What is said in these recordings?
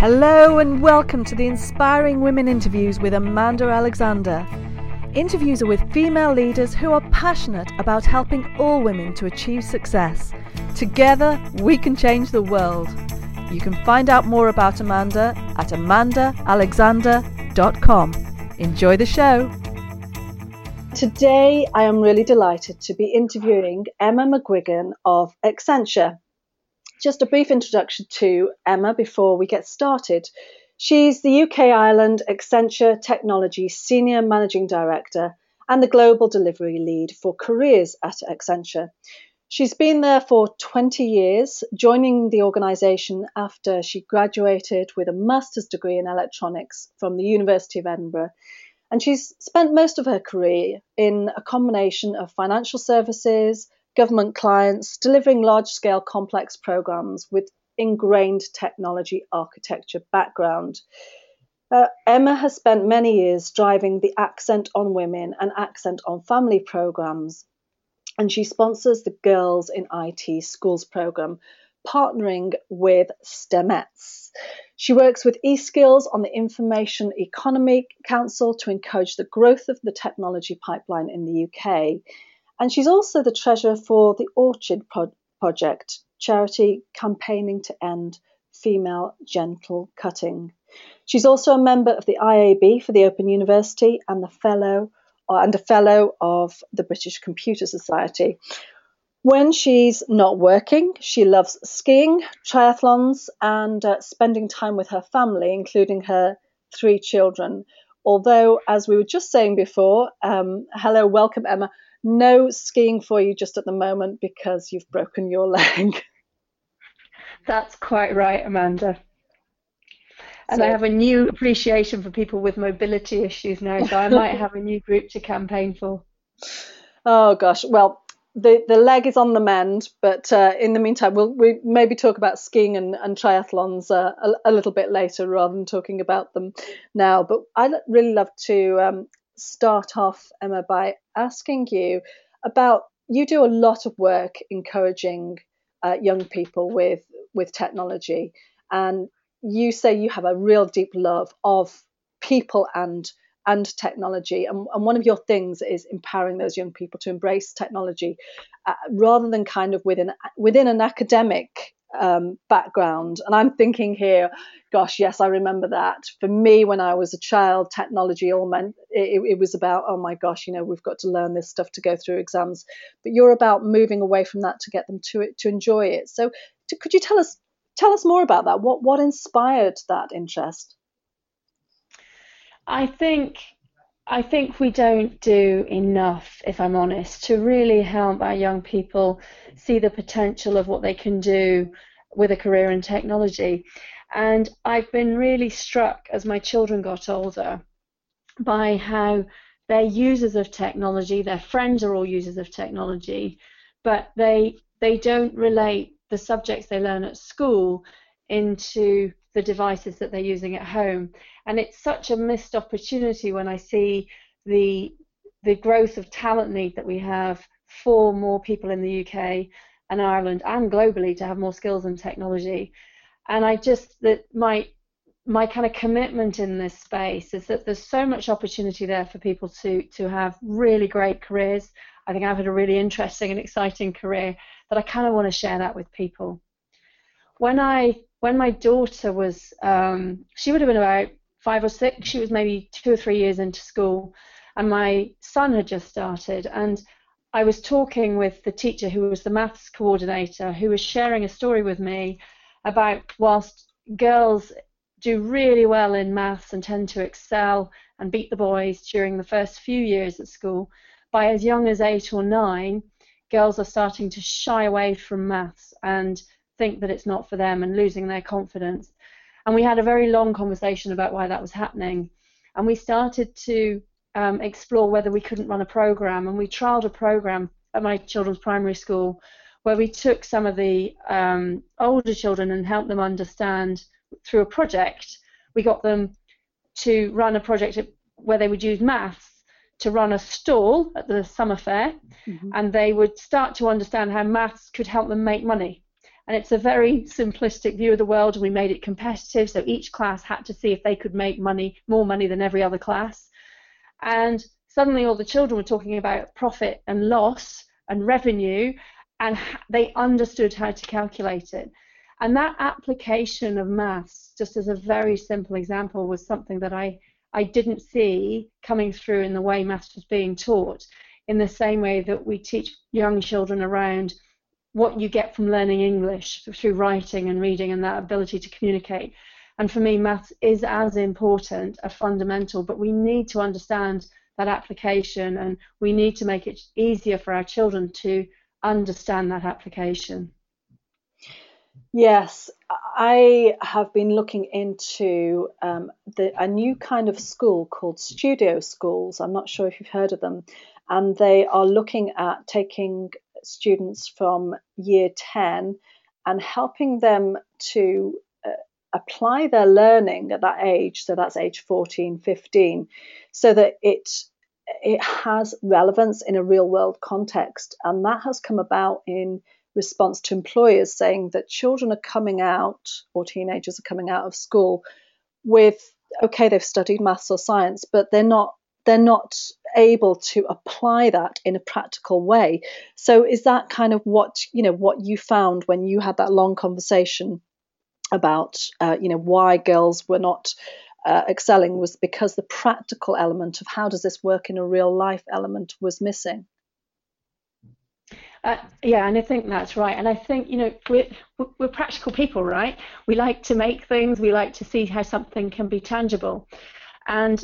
Hello and welcome to the Inspiring Women Interviews with Amanda Alexander. Interviews are with female leaders who are passionate about helping all women to achieve success. Together, we can change the world. You can find out more about Amanda at amandaalexander.com. Enjoy the show. Today, I am really delighted to be interviewing Emma McGuigan of Accenture. Just a brief introduction to Emma before we get started. She's the UK Ireland Accenture Technology Senior Managing Director and the Global Delivery Lead for Careers at Accenture. She's been there for 20 years, joining the organisation after she graduated with a master's degree in electronics from the University of Edinburgh. And she's spent most of her career in a combination of financial services, government clients, delivering large-scale complex programs with ingrained technology architecture background. Emma has spent many years driving the Accent on Women and Accent on Family programs, and she sponsors the Girls in IT Schools program, partnering with STEMettes. She works with eSkills on the Information Economy Council to encourage the growth of the technology pipeline in the UK. And she's also the treasurer for the Orchard Project, charity campaigning to end female genital cutting. She's also a member of the IAB for the Open University and a fellow of the British Computer Society. When she's not working, she loves skiing, triathlons, and spending time with her family, including her 3 children. Although, as we were just saying before, hello, welcome, Emma. No skiing for you just at the moment because you've broken your leg. That's quite right, Amanda. And I have a new appreciation for people with mobility issues now, so I might have a new group to campaign for. Oh, gosh. Well, the leg is on the mend, but in the meantime, we maybe talk about skiing and triathlons a little bit later rather than talking about them now. But I'd really love to start off, Emma, by asking you about, you do a lot of work encouraging young people with technology, and you say you have a real deep love of people and technology, and one of your things is empowering those young people to embrace technology rather than kind of within an academic background. And I'm thinking here, gosh, yes, I remember that. For me, when I was a child, technology all meant it was about, oh my gosh, we've got to learn this stuff to go through exams. But you're about moving away from that to get them to enjoy it. So could you tell us more about that? What inspired that interest? I think we don't do enough, if I'm honest, to really help our young people see the potential of what they can do with a career in technology. And I've been really struck as my children got older by how they're users of technology, their friends are all users of technology, but they don't relate the subjects they learn at school into the devices that they're using at home. And it's such a missed opportunity when I see the growth of talent need that we have for more people in the UK and Ireland and globally to have more skills in technology. And my kind of commitment in this space is that there's so much opportunity there for people to have really great careers. I think I've had a really interesting and exciting career that I kind of want to share that with people. When my daughter was, she would have been about 5 or 6, she was maybe 2 or 3 years into school, and my son had just started, and I was talking with the teacher who was the maths coordinator, who was sharing a story with me about whilst girls do really well in maths and tend to excel and beat the boys during the first few years at school, by as young as 8 or 9, girls are starting to shy away from maths and think that it's not for them and losing their confidence. And we had a very long conversation about why that was happening. And we started to explore whether we couldn't run a program. And we trialed a program at my children's primary school where we took some of the older children and helped them understand through a project. We got them to run a project where they would use maths to run a stall at the summer fair, and they would start to understand how maths could help them make money. And it's a very simplistic view of the world, and we made it competitive. So each class had to see if they could make more money than every other class. And suddenly all the children were talking about profit and loss and revenue, and they understood how to calculate it. And that application of maths, just as a very simple example, was something that I didn't see coming through in the way maths was being taught, in the same way that we teach young children around what you get from learning English through writing and reading and that ability to communicate. And for me, maths is as important, a fundamental, but we need to understand that application, and we need to make it easier for our children to understand that application. Yes, I have been looking into a new kind of school called studio schools. I'm not sure if you've heard of them. And they are looking at taking students from year 10 and helping them to apply their learning at that age. So that's age 14, 15, so that it has relevance in a real world context. And that has come about in response to employers saying that children are coming out, or teenagers are coming out of school with, okay, they've studied maths or science, but they're not able to apply that in a practical way. So is that kind of what you found when you had that long conversation about why girls were not excelling, was because the practical element of how does this work in a real life element was missing? Yeah, and I think that's right. And I think, we're practical people, right? We like to make things. We like to see how something can be tangible. And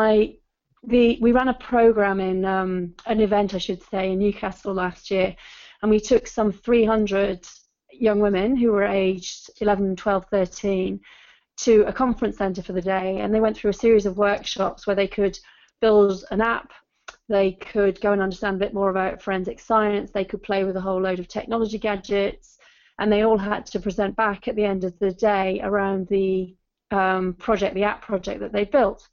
we ran a program in an event, I should say, in Newcastle last year, and we took some 300 young women who were aged 11, 12, 13 to a conference centre for the day, and they went through a series of workshops where they could build an app. They could go and understand a bit more about forensic science. They could play with a whole load of technology gadgets, and they all had to present back at the end of the day around the project, the app project that they built.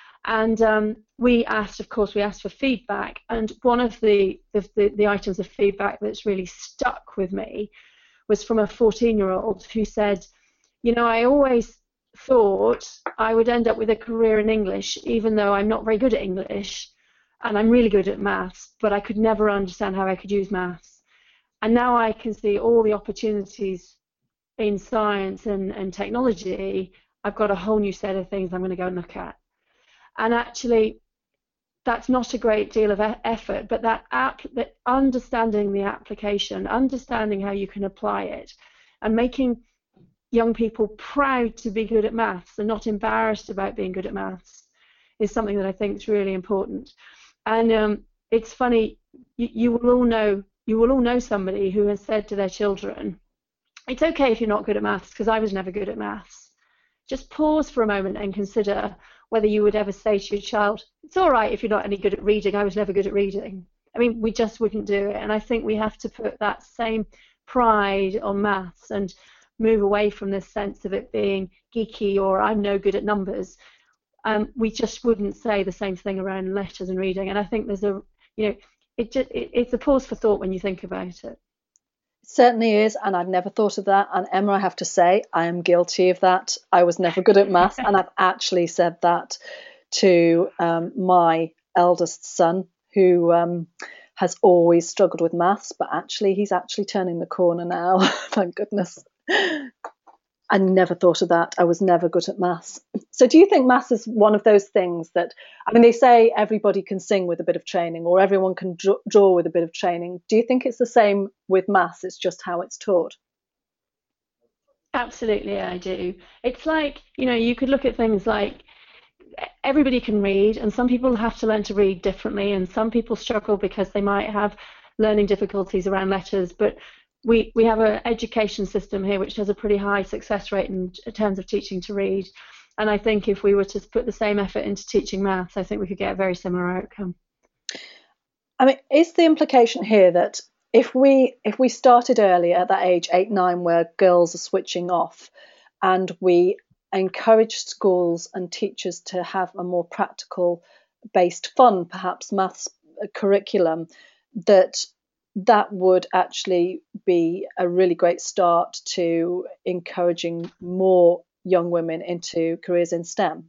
And we asked for feedback. And one of the items of feedback that's really stuck with me was from a 14-year-old who said, I always thought I would end up with a career in English, even though I'm not very good at English. And I'm really good at maths, but I could never understand how I could use maths. And now I can see all the opportunities in science and technology. I've got a whole new set of things I'm going to go and look at. And actually, that's not a great deal of effort, but that understanding the application, understanding how you can apply it, and making young people proud to be good at maths and not embarrassed about being good at maths is something that I think is really important. And it's funny, you will all know somebody who has said to their children, it's okay if you're not good at maths, because I was never good at maths. Just pause for a moment and consider whether you would ever say to your child, it's all right if you're not any good at reading, I was never good at reading. I mean, we just wouldn't do it. And I think we have to put that same pride on maths and move away from this sense of it being geeky or I'm no good at numbers. We just wouldn't say the same thing around letters and reading. And I think there's it's a pause for thought when you think about it. It certainly is, and I've never thought of that. And Emma, I have to say, I am guilty of that. I was never good at maths, and I've actually said that to my eldest son, who has always struggled with maths, but actually he's actually turning the corner now. Thank goodness. I never thought of that. I was never good at maths. So do you think maths is one of those things that, I mean, they say everybody can sing with a bit of training, or everyone can draw with a bit of training. Do you think it's the same with maths? It's just how it's taught? Absolutely, I do. It's like, you could look at things like everybody can read, and some people have to learn to read differently, and some people struggle because they might have learning difficulties around letters, but we have an education system here which has a pretty high success rate in terms of teaching to read. And I think if we were to put the same effort into teaching maths, I think we could get a very similar outcome. I mean, is the implication here that if we started early at that age, 8, 9, where girls are switching off, and we encourage schools and teachers to have a more practical based fun, perhaps maths curriculum, that that would actually be a really great start to encouraging more young women into careers in STEM.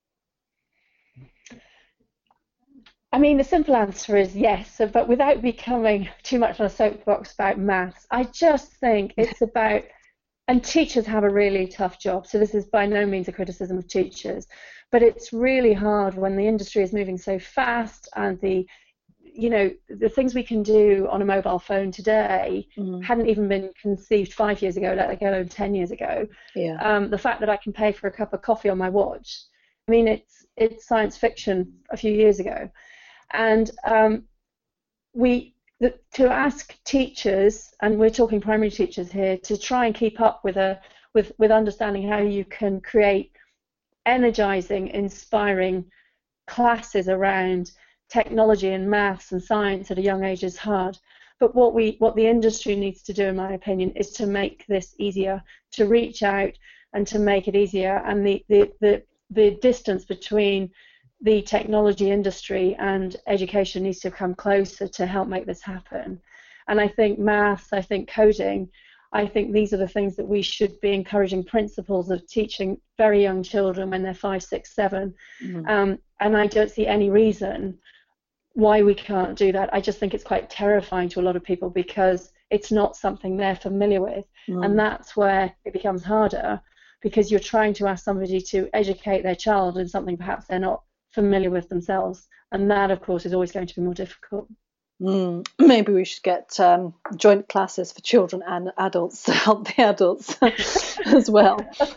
I mean, the simple answer is yes, but without becoming too much on a soapbox about maths, I just think it's about, and teachers have a really tough job. So this is by no means a criticism of teachers, but it's really hard when the industry is moving so fast and the things we can do on a mobile phone today hadn't even been conceived 5 years ago, let alone 10 years ago. Yeah. The fact that I can pay for a cup of coffee on my watch, I mean, it's science fiction a few years ago. And to ask teachers, and we're talking primary teachers here, to try and keep up with understanding how you can create energizing, inspiring classes around technology and maths and science at a young age is hard. But what the industry needs to do, in my opinion, is to make this easier, to reach out and to make it easier. And the distance between the technology industry and education needs to come closer to help make this happen. And I think maths, I think coding, I think these are the things that we should be encouraging principals of teaching very young children when they're 5, 6, 7. And I don't see any reason why we can't do that. I just think it's quite terrifying to a lot of people because it's not something they're familiar with. And that's where it becomes harder, because you're trying to ask somebody to educate their child in something perhaps they're not familiar with themselves. And that, of course, is always going to be more difficult. Maybe we should get joint classes for children and adults to help the adults as well.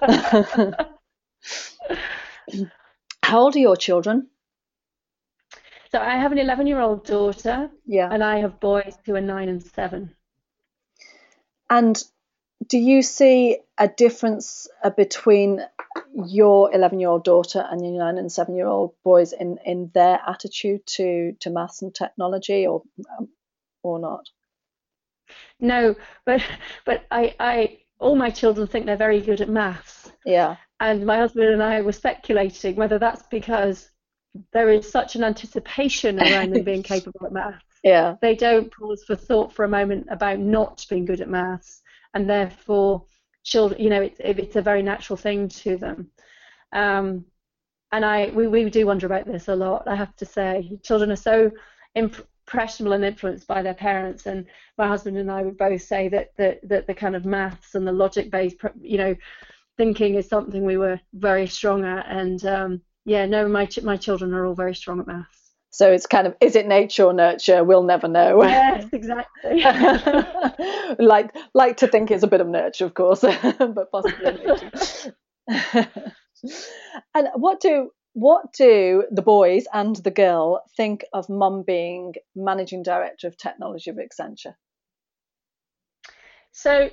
How old are your children? So I have an 11-year-old daughter, Yeah. and I have boys who are 9 and 7. And do you see a difference between your 11-year-old daughter and your 9 and 7-year-old boys in their attitude to maths and technology, or not? No, but I all my children think they're very good at maths. Yeah. And my husband and I were speculating whether that's because there is such an anticipation around them being capable at maths. Yeah. They don't pause for thought for a moment about not being good at maths, and therefore children, it's a very natural thing to them. And we do wonder about this a lot, I have to say. Children are so impressionable and influenced by their parents, and my husband and I would both say that the kind of maths and the logic-based, thinking is something we were very strong at. And my children are all very strong at maths. So it's kind of, is it nature or nurture? We'll never know. Yes, exactly. like to think it's a bit of nurture, of course, but possibly nature. And what do the boys and the girl think of Mum being managing director of technology of Accenture? So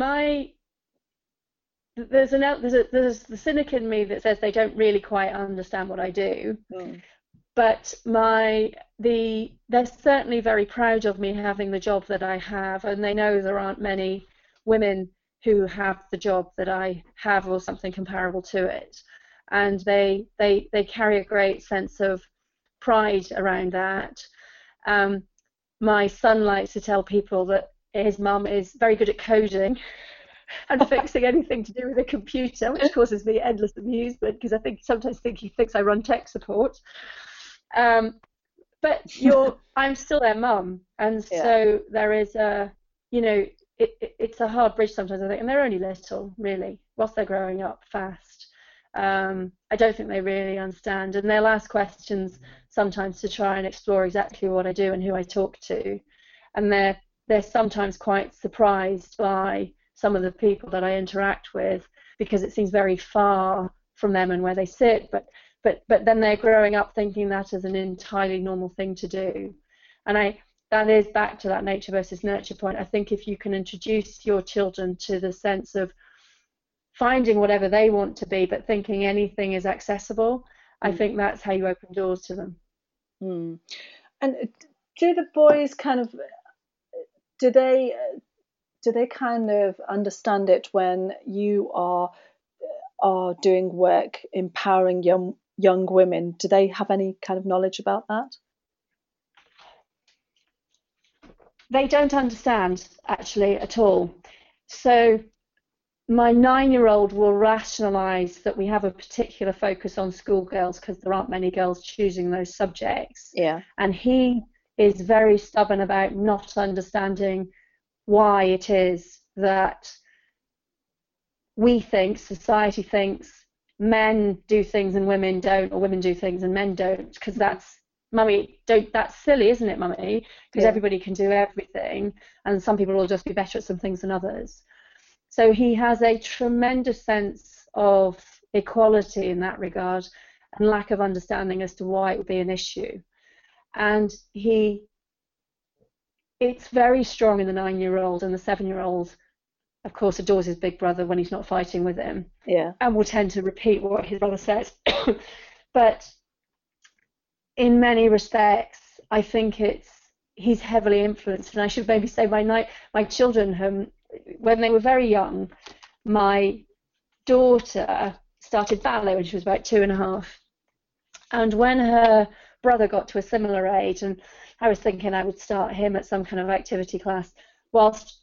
there's the cynic in me that says they don't really quite understand what I do. But they're certainly very proud of me having the job that I have, and they know there aren't many women who have the job that I have or something comparable to it. And they carry a great sense of pride around that. My son likes to tell people that his mum is very good at coding and fixing anything to do with a computer, which causes me endless amusement because I sometimes think he thinks I run tech support. But I'm still their mum, and so there is it's a hard bridge sometimes, I think, and they're only little, really, whilst they're growing up fast. I don't think they really understand, and they'll ask questions sometimes to try and explore exactly what I do and who I talk to, and they're sometimes quite surprised by some of the people that I interact with because it seems very far from them and where they sit, but then they're growing up thinking that is an entirely normal thing to do. And that is back to that nature versus nurture point. I think if you can introduce your children to the sense of finding whatever they want to be, but thinking anything is accessible, I think that's how you open doors to them. And do the boys do they kind of understand it when you are doing work empowering young women? Do they have any kind of knowledge about that? They don't understand actually at all. So my 9-year-old will rationalize that we have a particular focus on schoolgirls because there aren't many girls choosing those subjects. Yeah. And he is very stubborn about not understanding why it is that we think, society thinks, men do things and women don't, or women do things and men don't, because that's, mummy, don't, that's silly, isn't it, mummy? Because Yeah. everybody can do everything, and some people will just be better at some things than others. So he has a tremendous sense of equality in that regard and lack of understanding as to why it would be an issue. And it's very strong in the 9-year-old, and the 7-year-old, of course, adores his big brother when he's not fighting with him, Yeah. and will tend to repeat what his brother says. But in many respects, I think he's heavily influenced. And I should maybe say my children, when they were very young, my daughter started ballet when she was about 2.5. And when her brother got to a similar age, and I was thinking I would start him at some kind of activity class, whilst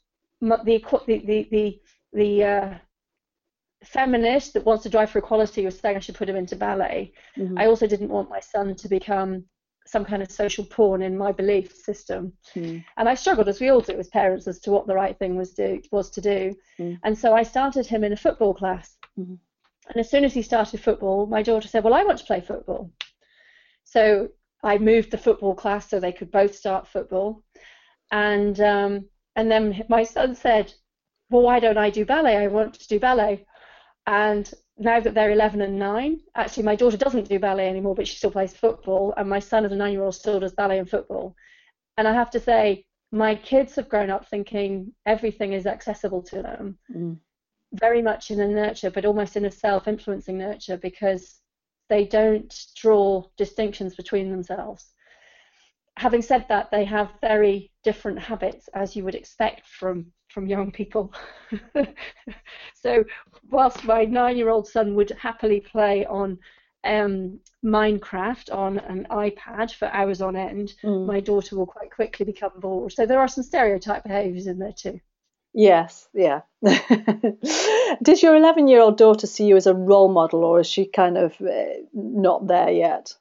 the feminist that wants to drive for equality was saying I should put him into ballet. Mm-hmm. I also didn't want my son to become some kind of social pawn in my belief system. And I struggled, as we all do as parents, as to what the right thing was to do. And so I started him in a football class. And as soon as he started football, my daughter said, well, I want to play football. So I moved the football class so they could both start football. And then my son said, well, why don't I do ballet? I want to do ballet. And now that they're 11 and 9, actually my daughter doesn't do ballet anymore, but she still plays football, and my son as a 9-year-old still does ballet and football. And I have to say, my kids have grown up thinking everything is accessible to them, very much in a nurture, but almost in a self-influencing nurture, because they don't draw distinctions between themselves. Having said that, they have very different habits, as you would expect from young people. So whilst my 9-year-old son would happily play on Minecraft on an iPad for hours on end, my daughter will quite quickly become bored. So there are some stereotype behaviours in there too. Yes, yeah. Does your 11-year-old daughter see you as a role model, or is she kind of not there yet?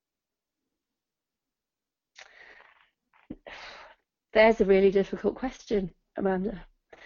There's a really difficult question, Amanda.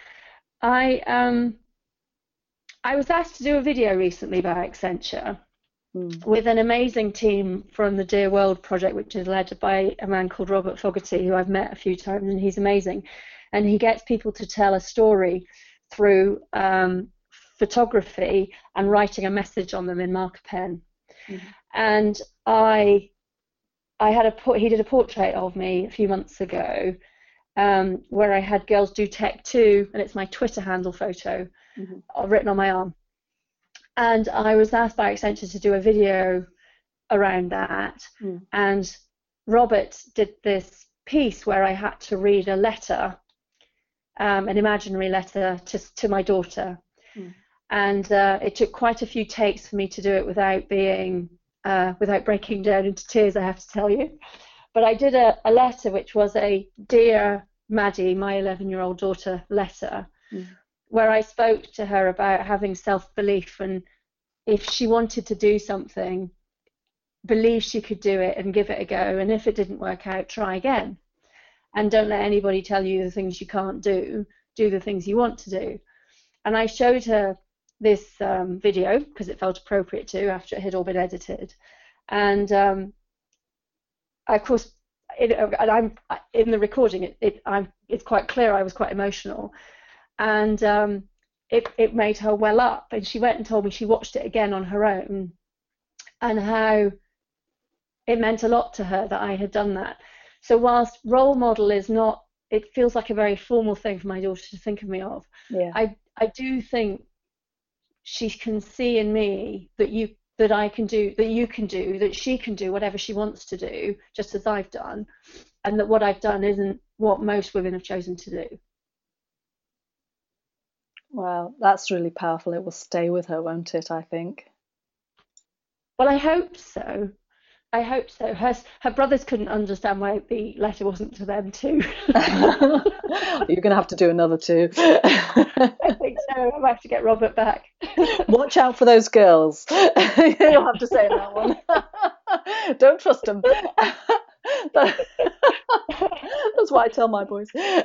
I was asked to do a video recently by Accenture with an amazing team from the Dear World project, which is led by a man called Robert Fogarty, who I've met a few times, and he's amazing. And he gets people to tell a story through photography and writing a message on them in marker pen. And he did a portrait of me a few months ago, where I had Girls Do Tech Too, and it's my Twitter handle photo written on my arm. And I was asked by Accenture to do a video around that. And Robert did this piece where I had to read a letter, an imaginary letter to my daughter. And it took quite a few takes for me to do it without breaking down into tears, I have to tell you. But I did a letter which was a Dear Maddie, my 11-year-old daughter letter, where I spoke to her about having self-belief, and if she wanted to do something, believe she could do it and give it a go, and if it didn't work out, try again. And don't let anybody tell you the things you can't do the things you want to do. And I showed her this video because it felt appropriate to after it had all been edited. And of course, I'm in the recording. It's quite clear I was quite emotional, and it made her well up. And she went and told me she watched it again on her own, and how it meant a lot to her that I had done that. So whilst role model is not, it feels like a very formal thing for my daughter to think of me of. Yeah. I do think she can see in me that I can do, that you can do, that she can do whatever she wants to do, just as I've done, and that what I've done isn't what most women have chosen to do. Wow, that's really powerful. It will stay with her, won't it, I think? Well, I hope so. I hope so. Her brothers couldn't understand why the letter wasn't to them too. You're going to have to do another two. I think so. I might have to get Robert back. Watch out for those girls. You'll have to say that one. Don't trust them. That's what I tell my boys.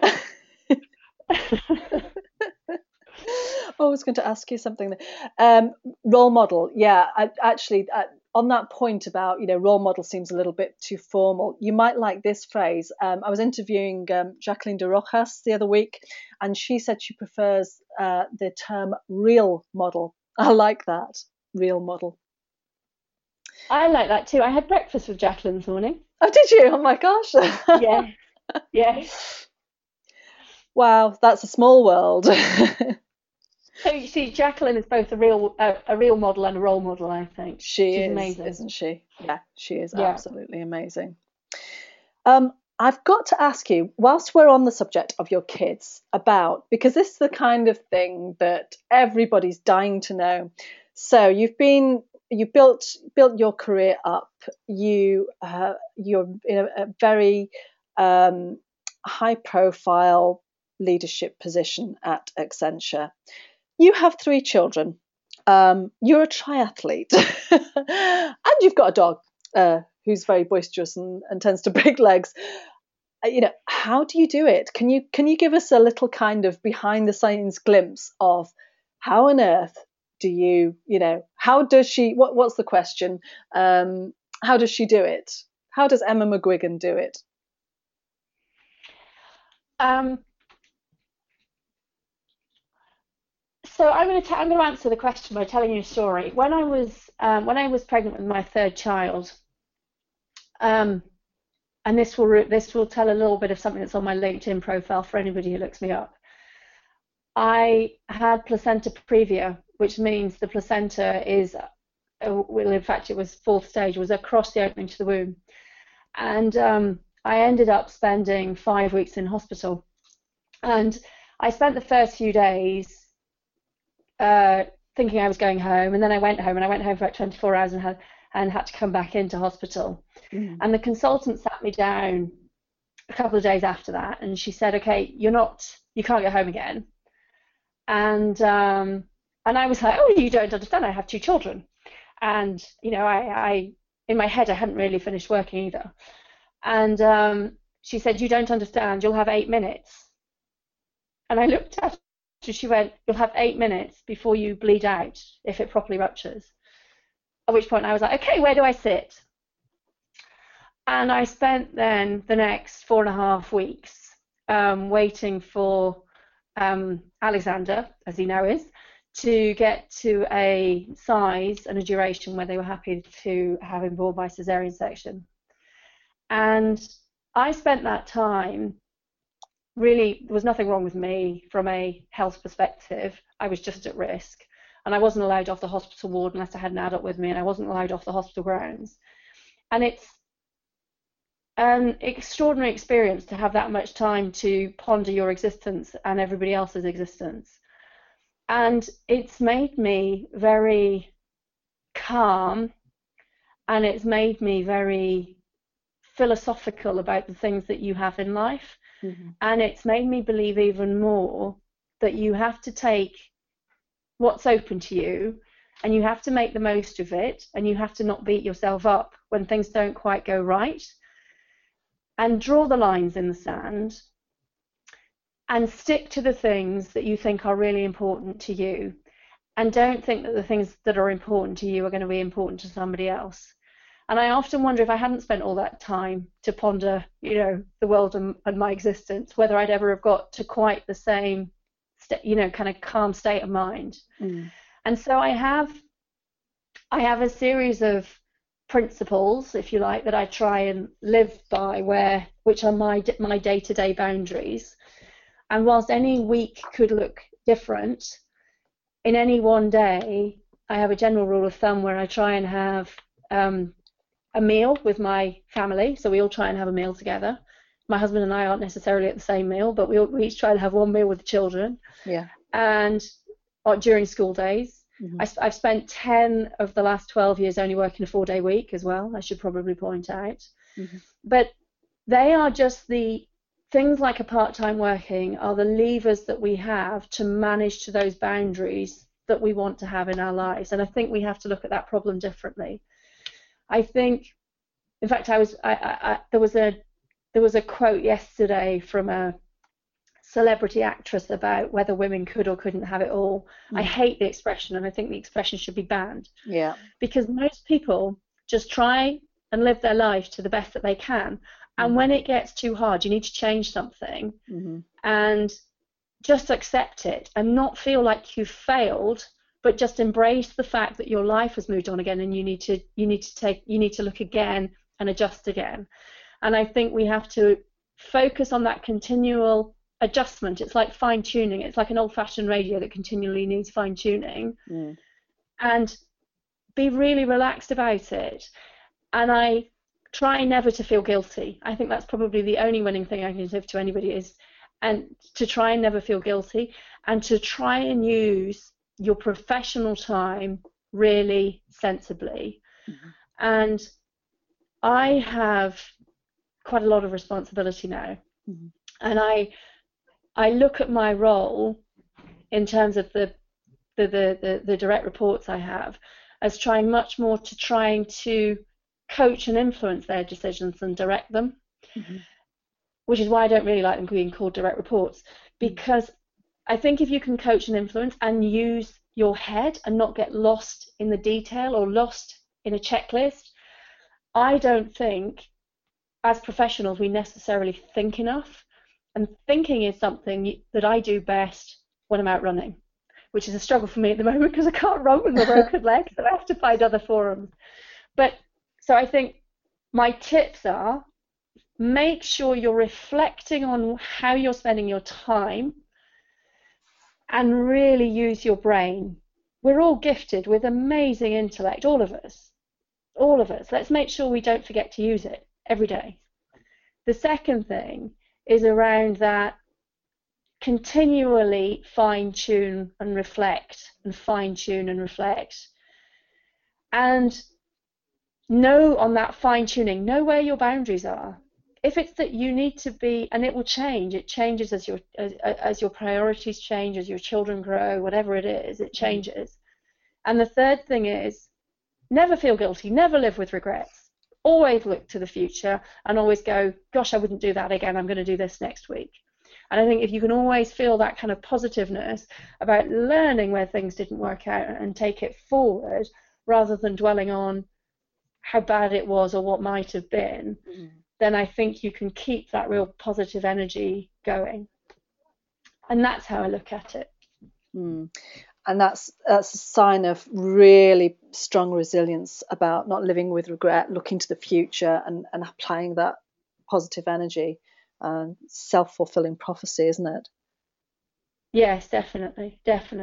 I was going to ask you something. Role model, yeah. On that point about role model seems a little bit too formal. You might like this phrase. I was interviewing Jacqueline de Rojas the other week, and she said she prefers the term real model. I like that, real model. I like that too. I had breakfast with Jacqueline this morning. Oh, did you? Oh my gosh. Yeah, yeah. Wow, that's a small world. So you see, Jacqueline is both a real model and a role model, I think. She She's is, amazing. isn't she? Yeah, she is Yeah. absolutely amazing. I've got to ask you, whilst we're on the subject of your kids, because this is the kind of thing that everybody's dying to know. So you built your career up. You're in a very high profile leadership position at Accenture. You have 3 children. You're a triathlete, and you've got a dog who's very boisterous and tends to break legs. How do you do it? Can you give us a little kind of behind the scenes glimpse of how on earth do how does she? What's the question? How does she do it? How does Emma McGuigan do it? Um, so I'm going to answer the question by telling you a story. When I was pregnant with my 3rd child, and this will tell a little bit of something that's on my LinkedIn profile for anybody who looks me up. I had placenta previa, which means the placenta is, well, in fact, it was 4th stage, was across the opening to the womb, and I ended up spending 5 weeks in hospital, and I spent the first few days thinking I was going home, and then I went home, and I went home for about 24 hours and had to come back into hospital. And the consultant sat me down a couple of days after that, and she said, "Okay, you can't go home again." And I was like, "Oh, you don't understand. I have 2 children." And I in my head I hadn't really finished working either. And she said, "You don't understand. You'll have 8 minutes." And I looked at her. She went, "You'll have 8 minutes before you bleed out if it properly ruptures." At which point I was like, "Okay, where do I sit?" And I spent then the next 4.5 weeks waiting for Alexander, as he now is, to get to a size and a duration where they were happy to have him born by cesarean section. And I spent that time, really, there was nothing wrong with me from a health perspective. I was just at risk. And I wasn't allowed off the hospital ward unless I had an adult with me, and I wasn't allowed off the hospital grounds. And it's an extraordinary experience to have that much time to ponder your existence and everybody else's existence. And it's made me very calm, and it's made me very philosophical about the things that you have in life. And it's made me believe even more that you have to take what's open to you, and you have to make the most of it, and you have to not beat yourself up when things don't quite go right, and draw the lines in the sand and stick to the things that you think are really important to you, and don't think that the things that are important to you are going to be important to somebody else. And I often wonder, if I hadn't spent all that time to ponder, the world and my existence, whether I'd ever have got to quite the same, kind of calm state of mind. And so I have a series of principles, if you like, that I try and live by, which are my day-to-day boundaries. And whilst any week could look different, in any one day, I have a general rule of thumb where I try and have a meal with my family. So we all try and have a meal together. My husband and I aren't necessarily at the same meal, but we each try to have one meal with the children. Yeah. And during school days. Mm-hmm. I've spent 10 of the last 12 years only working a 4-day week as well, I should probably point out. Mm-hmm. But they are just the things like a part-time working are the levers that we have to manage to those boundaries that we want to have in our lives. And I think we have to look at that problem differently. I think, in fact, there was a quote yesterday from a celebrity actress about whether women could or couldn't have it all. I hate the expression, and I think the expression should be banned. Yeah. Because most people just try and live their life to the best that they can. And when it gets too hard, you need to change something, and just accept it and not feel like you've failed, but just embrace the fact that your life has moved on again, and you need to look again and adjust again. And I think we have to focus on that continual adjustment. It's like fine tuning. It's like an old-fashioned radio that continually needs fine tuning, and be really relaxed about it. And I try never to feel guilty. I think that's probably the only winning thing I can give to anybody, is and to try and never feel guilty, and to try and use your professional time really sensibly. And I have quite a lot of responsibility now, and I look at my role in terms of the direct reports I have as trying much more to trying to coach and influence their decisions than direct them, which is why I don't really like them being called direct reports, because I think if you can coach and influence and use your head and not get lost in the detail or lost in a checklist, I don't think as professionals we necessarily think enough. And thinking is something that I do best when I'm out running, which is a struggle for me at the moment because I can't run with my broken leg, so I have to find other forums. But so I think my tips are, make sure you're reflecting on how you're spending your time and really use your brain. We're all gifted with amazing intellect, all of us. All of us. Let's make sure we don't forget to use it every day. The second thing is around that continually fine-tune and reflect and fine-tune and reflect. And know on that fine-tuning, know where your boundaries are. If it's that you need to be, and it will change, it changes as your priorities change, as your children grow, whatever it is, it changes. And the third thing is, never feel guilty, never live with regrets. Always look to the future and always go, gosh, I wouldn't do that again, I'm going to do this next week. And I think if you can always feel that kind of positiveness about learning where things didn't work out and take it forward, rather than dwelling on how bad it was or what might have been, then I think you can keep that real positive energy going. And that's how I look at it. And that's a sign of really strong resilience about not living with regret, looking to the future and applying that positive energy. Self-fulfilling prophecy, isn't it? Yes, definitely.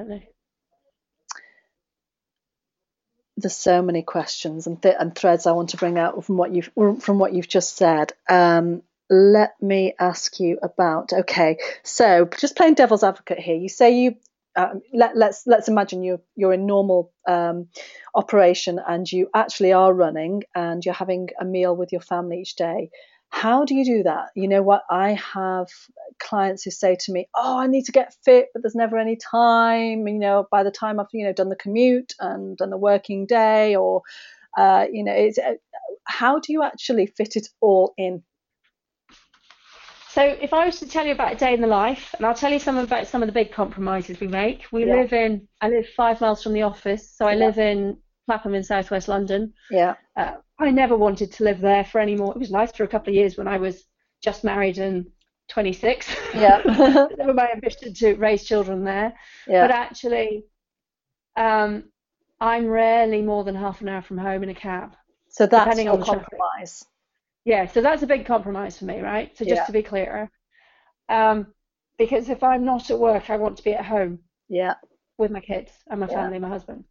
There's so many questions and threads I want to bring out from what you've just said. Let me ask you about. Okay, so just playing devil's advocate here. You say you. Let's imagine you're in normal operation and you actually are running and you're having a meal with your family each day. How do you do that? You know what? I have clients who say to me, "Oh, I need to get fit, but there's never any time. You know, by the time I've done the commute and done the working day, or it's how do you actually fit it all in?" So if I was to tell you about a day in the life, and I'll tell you about some of the big compromises we make. I live 5 miles from the office, so I live in Clapham in southwest London. Yeah. I never wanted to live there for any more. It was nice for a couple of years when I was just married and 26. Yeah. Never my ambition to raise children there. Yeah. But actually, I'm rarely more than half an hour from home in a cab. So that's your compromise. Yeah, so that's a big compromise for me, right? So just to be clear, because if I'm not at work, I want to be at home. Yeah. With my kids and my family, my husband.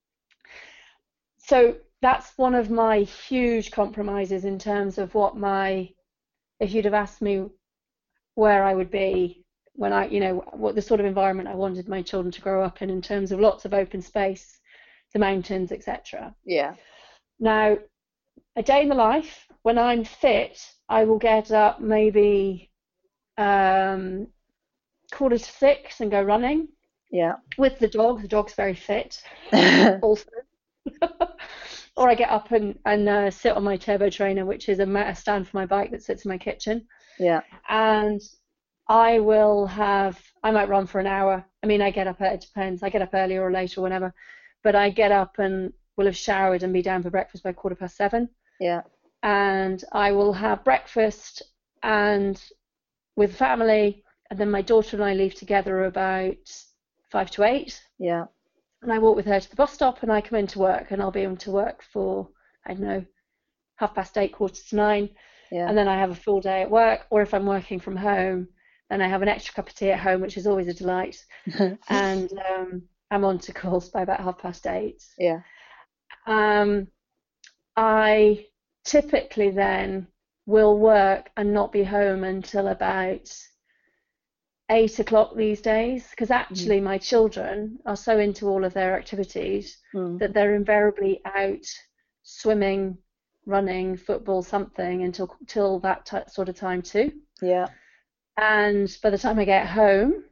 So that's one of my huge compromises in terms of if you'd have asked me where I would be when I, what the sort of environment I wanted my children to grow up in terms of lots of open space, the mountains, etc. Yeah. Now, a day in the life, when I'm fit, I will get up maybe 5:45 and go running Yeah. with the dog. The dog's very fit also. Or I get up and sit on my turbo trainer, which is a stand for my bike that sits in my kitchen. Yeah. And I might run for an hour. I mean, it depends. I get up earlier or later or whenever, but I get up and will have showered and be down for breakfast by 7:15. Yeah. And I will have breakfast and with family, and then my daughter and I leave together about 5 to 8. Yeah. And I walk with her to the bus stop, and I come into work, and I'll be able to work for, I don't know, 8:30, 9:15. Yeah. And then I have a full day at work, or if I'm working from home, then I have an extra cup of tea at home, which is always a delight. And I'm on to calls by about 8:30. Yeah. I typically then will work and not be home until about 8 o'clock these days, because actually my children are so into all of their activities that they're invariably out swimming, running, football, something until that sort of time too. Yeah. And by the time I get home,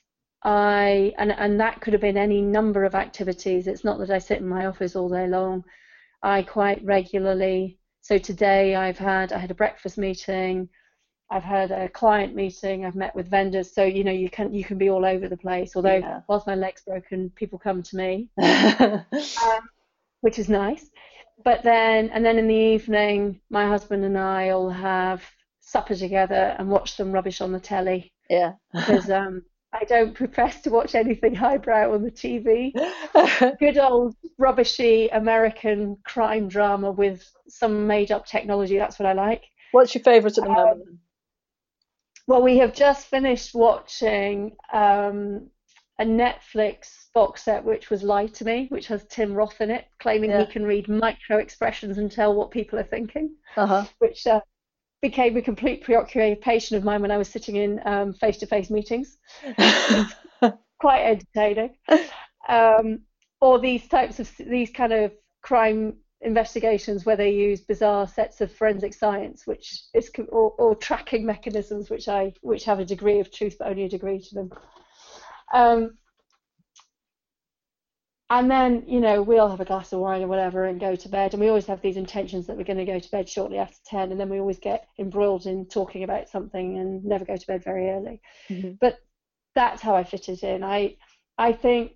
and that could have been any number of activities. It's not that I sit in my office all day long. I quite regularly. So today I had a breakfast meeting. I've had a client meeting. I've met with vendors. So you can be all over the place. Although whilst my leg's broken, people come to me, which is nice. But then in the evening, my husband and I will have supper together and watch some rubbish on the telly. Yeah. Because I don't profess to watch anything highbrow on the TV. Good old rubbishy American crime drama with some made-up technology. That's what I like. What's your favourite at the moment? Well, we have just finished watching a Netflix box set which was Lie to Me, which has Tim Roth in it, claiming he can read micro expressions and tell what people are thinking, which became a complete preoccupation of mine when I was sitting in face-to-face meetings. Quite entertaining. Or these kind of crime investigations where they use bizarre sets of forensic science, which is or tracking mechanisms which have a degree of truth, but only a degree to them. And then, we'll have a glass of wine or whatever and go to bed. And we always have these intentions that we're going to go to bed shortly after 10. And then we always get embroiled in talking about something and never go to bed very early. Mm-hmm. But that's how I fit it in. I think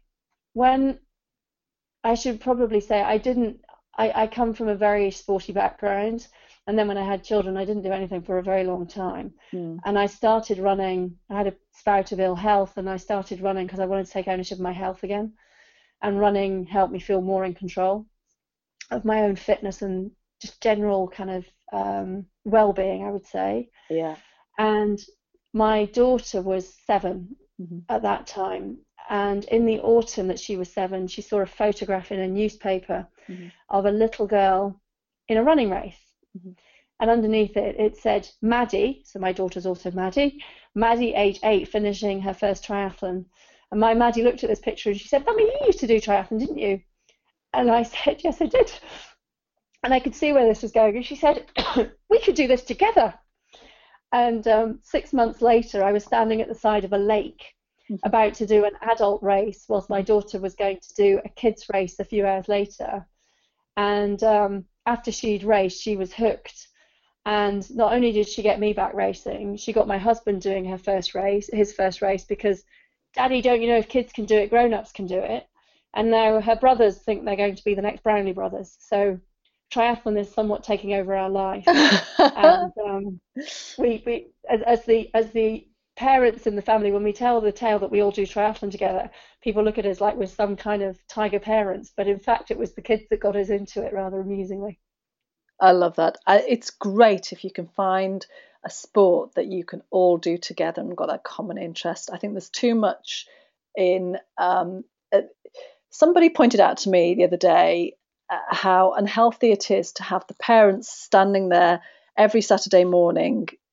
I should probably say I come from a very sporty background. And then when I had children, I didn't do anything for a very long time. And I started running. I had a spout of ill health, and I started running because I wanted to take ownership of my health again. And running helped me feel more in control of my own fitness and just general kind of well-being, I would say. Yeah. And my daughter was 7 at that time. And in the autumn that she was 7, she saw a photograph in a newspaper of a little girl in a running race. And underneath it said Maddie, so my daughter's also Maddie, age 8, finishing her first triathlon. And my Maddie looked at this picture and she said, "Mummy, you used to do triathlon, didn't you?" And I said, "Yes, I did." And I could see where this was going. And she said, "We could do this together." And 6 months later, I was standing at the side of a lake about to do an adult race whilst my daughter was going to do a kids race a few hours later. And after she'd raced, she was hooked. And not only did she get me back racing, she got my husband doing his first race, because Daddy, don't you know if kids can do it, grown-ups can do it. And now her brothers think they're going to be the next Brownlee brothers. So triathlon is somewhat taking over our life. And we as the parents in the family, when we tell the tale that we all do triathlon together, people look at us like we're some kind of tiger parents. But in fact, it was the kids that got us into it, rather amusingly. I love that. It's great if you can find a sport that you can all do together and got that common interest. I think there's too much in somebody pointed out to me the other day how unhealthy it is to have the parents standing there every Saturday morning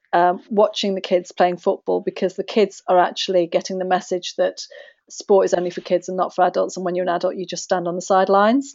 watching the kids playing football, because the kids are actually getting the message that sport is only for kids and not for adults, and when you're an adult you just stand on the sidelines.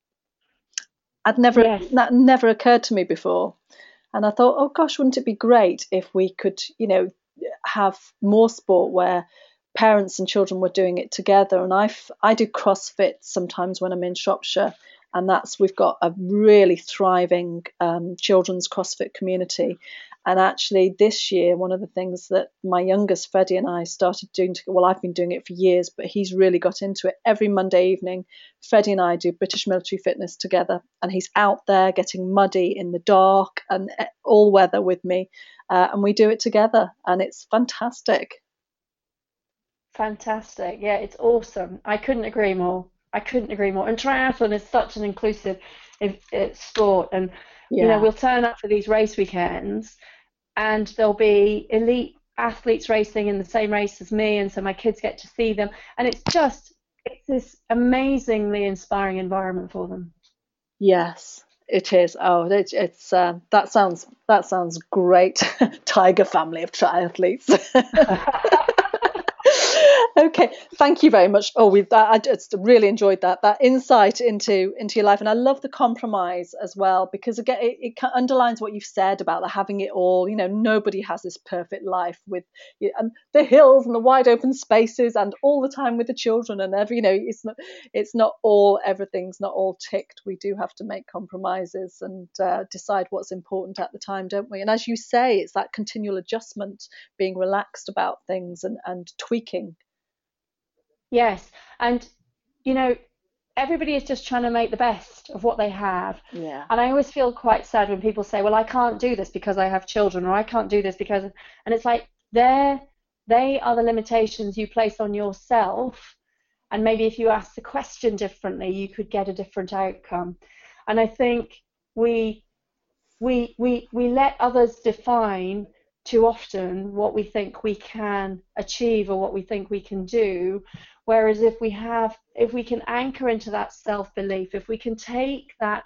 Yes. That never occurred to me before, and I thought, oh gosh, wouldn't it be great if we could, have more sport where parents and children were doing it together. And I do CrossFit sometimes when I'm in Shropshire, and we've got a really thriving children's CrossFit community. And actually this year, one of the things that my youngest Freddie and I started doing, well, I've been doing it for years, but he's really got into it. Every Monday evening, Freddie and I do British military fitness together, and he's out there getting muddy in the dark and all weather with me, and we do it together, and it's fantastic. Fantastic. Yeah, it's awesome. I couldn't agree more. I couldn't agree more. And triathlon is such an inclusive sport. And, Yeah. we'll turn up for these race weekends and there'll be elite athletes racing in the same race as me. And so my kids get to see them. And it's this amazingly inspiring environment for them. Yes, it is. Oh, it's that sounds great. Tiger family of triathletes. Okay, thank you very much. Oh, I just really enjoyed that insight into your life, and I love the compromise as well, because again, it underlines what you've said about the having it all. Nobody has this perfect life with and the hills and the wide open spaces and all the time with the children and it's not all, everything's not all ticked. We do have to make compromises and decide what's important at the time, don't we? And as you say, it's that continual adjustment, being relaxed about things and tweaking. Yes. And, you know, everybody is just trying to make the best of what they have. Yeah. And I always feel quite sad when people say, well, I can't do this because I have children, or I can't do this because, and it's like, they are the limitations you place on yourself. And maybe if you ask the question differently, you could get a different outcome. And I think we we let others define too often what we think we can achieve or what we think we can do. Whereas if we can anchor into that self-belief, if we can take that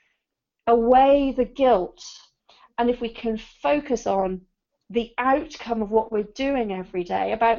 away the guilt, and if we can focus on the outcome of what we're doing every day, about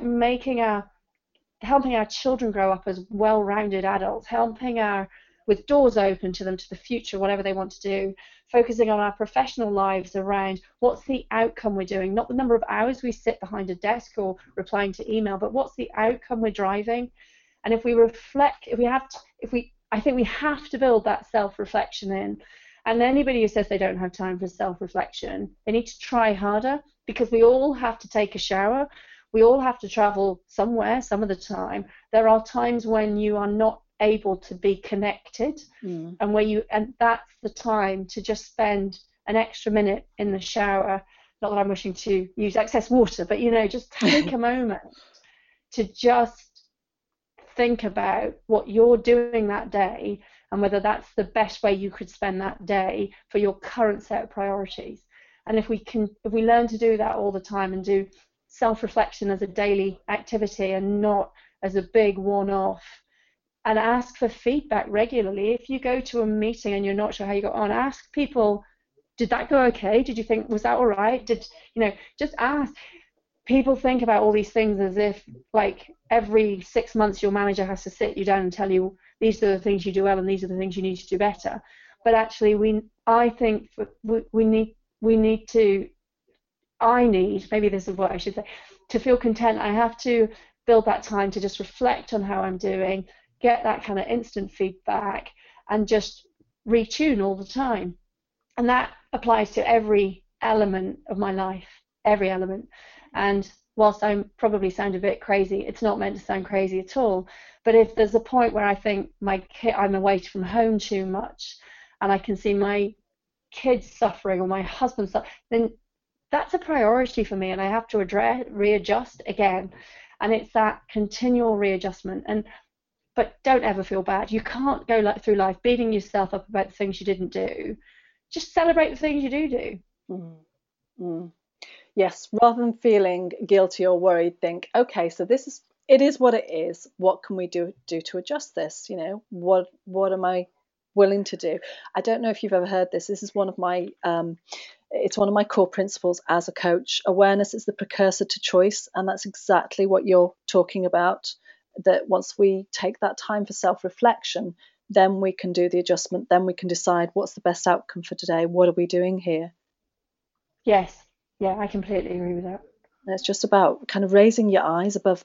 helping our children grow up as well-rounded adults, helping with doors open to them to the future, whatever they want to do, focusing on our professional lives around what's the outcome we're doing, not the number of hours we sit behind a desk or replying to email, but what's the outcome we're driving. And if we reflect, I think we have to build that self-reflection in. And anybody who says they don't have time for self-reflection, they need to try harder, because we all have to take a shower. We all have to travel somewhere some of the time. There are times when you are not able to be connected, and that's the time to just spend an extra minute in the shower. Not that I'm wishing to use excess water, but just take a moment to just think about what you're doing that day and whether that's the best way you could spend that day for your current set of priorities. And if we learn to do that all the time and do self-reflection as a daily activity and not as a big one-off, and ask for feedback regularly. If you go to a meeting and you're not sure how you got on, ask people, did that go okay? Did you think, was that all right? Just ask. People think about all these things as if, like, every 6 months your manager has to sit you down and tell you these are the things you do well and these are the things you need to do better. But actually, I think we need to, maybe this is what I should say, to feel content. I have to build that time to just reflect on how I'm doing, get that kind of instant feedback, and just retune all the time. And that applies to every element of my life, every element. And whilst I probably sound a bit crazy, it's not meant to sound crazy at all. But if there's a point where I think I'm away from home too much and I can see my kids suffering or my husband suffering, then that's a priority for me, and I have to readjust again. And it's that continual readjustment. But don't ever feel bad. You can't go through life beating yourself up about the things you didn't do. Just celebrate the things you do. Mm. Yes, rather than feeling guilty or worried, think, okay, so it is what it is. What can we do to adjust this? What am I willing to do? I don't know if you've ever heard this. This is one of my It's one of my core principles as a coach. Awareness is the precursor to choice, and that's exactly what you're talking about. That once we take that time for self-reflection, then we can do the adjustment, then we can decide what's the best outcome for today, what are we doing here. Yes, yeah, I completely agree with that. It's just about kind of raising your eyes above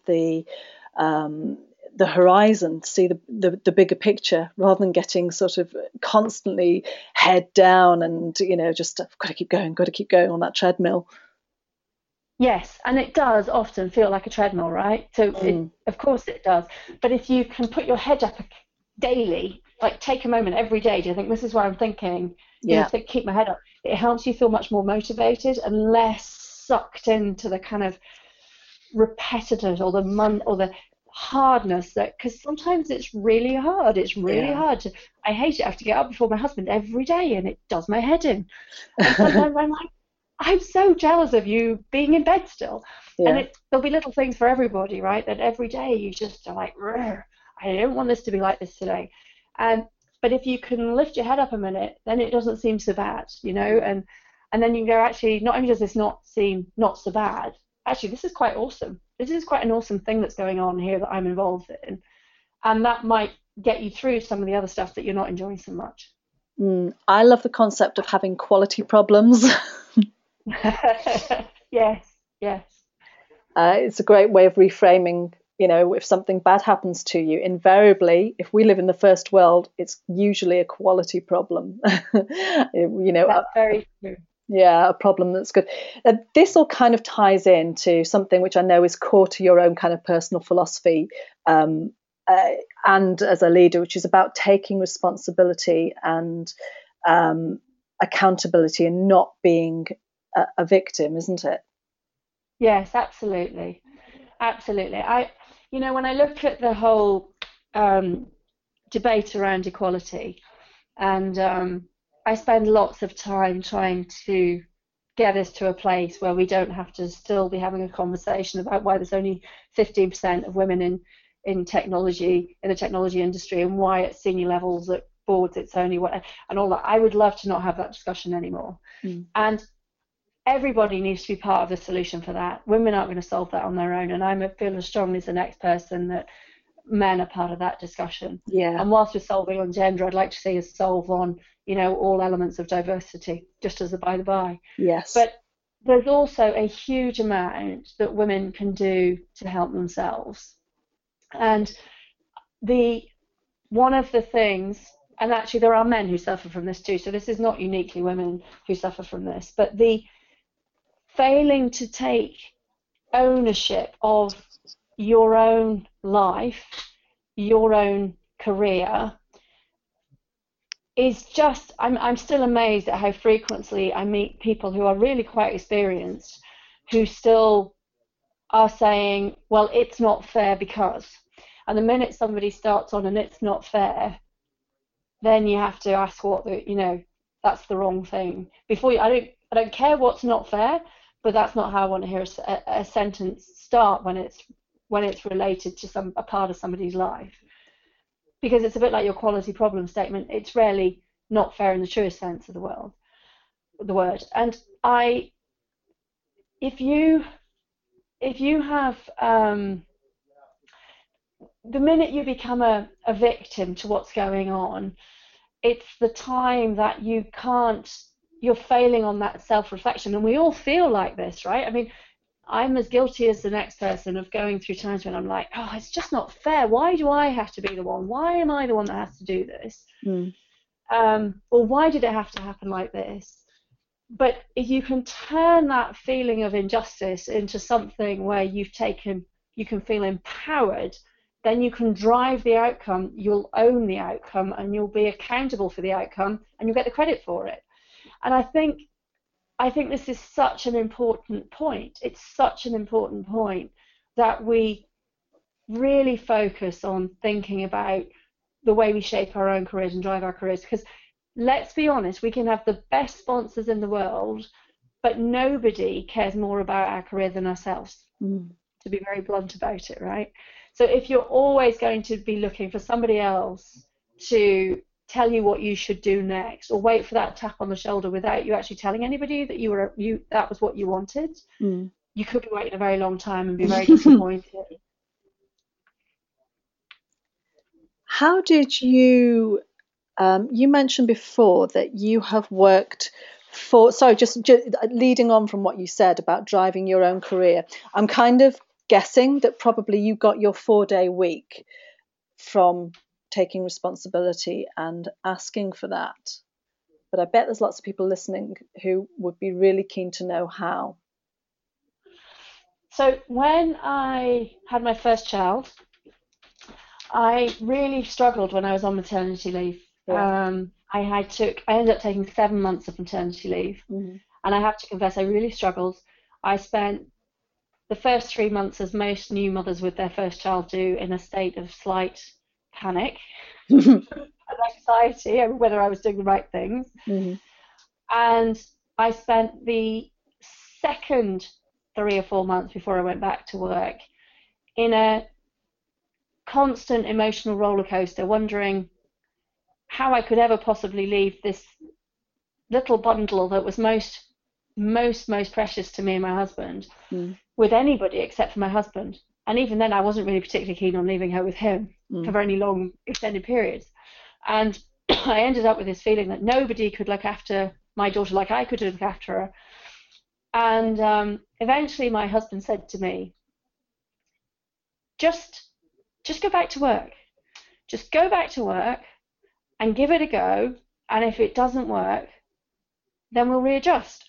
the horizon to see the bigger picture, rather than getting sort of constantly head down and just got to keep going on that treadmill. Yes, and it does often feel like a treadmill, right? So of course it does. But if you can put your head up daily, like take a moment every day, do you think this is what I'm thinking? Yeah. Keep my head up. It helps you feel much more motivated and less sucked into the kind of repetitive or the hardness, that because sometimes it's really hard. It's really hard to. I hate it. I have to get up before my husband every day, and it does my head in. And sometimes I'm like, I'm so jealous of you being in bed still. Yeah. And there'll be little things for everybody, right? That every day you just are like, I don't want this to be like this today. But if you can lift your head up a minute, then it doesn't seem so bad, and then you can go, actually, not only does this not seem not so bad, actually this is quite awesome. This is quite an awesome thing that's going on here that I'm involved in. And that might get you through some of the other stuff that you're not enjoying so much. I love the concept of having quality problems. Yes. It's a great way of reframing. If something bad happens to you, invariably, if we live in the first world, it's usually a quality problem. That's very true. Yeah, a problem that's good. This all kind of ties into something which I know is core to your own kind of personal philosophy, and as a leader, which is about taking responsibility and accountability and not being a victim, isn't it? Yes, absolutely. Absolutely. When I look at the whole debate around equality, and I spend lots of time trying to get us to a place where we don't have to still be having a conversation about why there's only 15% of women in technology, in the technology industry, and why at senior levels at boards it's only what, and all that. I would love to not have that discussion anymore. And everybody needs to be part of the solution for that. Women aren't going to solve that on their own, and I feel as strongly as the next person that men are part of that discussion. Yeah. And whilst we're solving on gender, I'd like to see us solve on, all elements of diversity, just as a by the by. Yes. But there's also a huge amount that women can do to help themselves. And one of the things, and actually there are men who suffer from this too, so this is not uniquely women who suffer from this, but the failing to take ownership of your own life, your own career, is just, I'm still amazed at how frequently I meet people who are really quite experienced who still are saying, well, it's not fair because. And the minute somebody starts on and it's not fair, then you have to ask that's the wrong thing. I don't care what's not fair, but that's not how I want to hear a sentence start when it's related to a part of somebody's life. Because it's a bit like your quality problem statement. It's rarely not fair in the truest sense of the word. And if you have the minute you become a victim to what's going on, it's the time that you're failing on that self-reflection. And we all feel like this, right? I mean, I'm as guilty as the next person of going through times when I'm like, oh, it's just not fair. Why do I have to be the one? Why am I the one that has to do this? Or why did it have to happen like this? But if you can turn that feeling of injustice into something where you can feel empowered, then you can drive the outcome, you'll own the outcome, and you'll be accountable for the outcome, and you'll get the credit for it. And I think this is such an important point. It's such an important point that we really focus on thinking about the way we shape our own careers and drive our careers. Because let's be honest, we can have the best sponsors in the world, but nobody cares more about our career than ourselves, to be very blunt about it, right? So if you're always going to be looking for somebody else to tell you what you should do next, or wait for that tap on the shoulder without you actually telling anybody that that was what you wanted, you could be waiting a very long time and be very disappointed. How did you mentioned before that you have worked for, sorry, just leading on from what you said about driving your own career, I'm kind of guessing that probably you got your 4-day week from taking responsibility and asking for that. But I bet there's lots of people listening who would be really keen to know how. So when I had my first child, I really struggled when I was on maternity leave. Yeah. I ended up taking 7 months of maternity leave, and I have to confess I really struggled. I spent the first 3 months, as most new mothers with their first child do, in a state of slight panic and anxiety over whether I was doing the right things. And I spent the second 3 or 4 months before I went back to work in a constant emotional roller coaster, wondering how I could ever possibly leave this little bundle that was most precious to me and my husband with anybody except for my husband. And even then, I wasn't really particularly keen on leaving her with him for very long extended periods. And I ended up with this feeling that nobody could look after my daughter like I could look after her. And eventually my husband said to me, just go back to work. Just go back to work and give it a go. And if it doesn't work, then we'll readjust.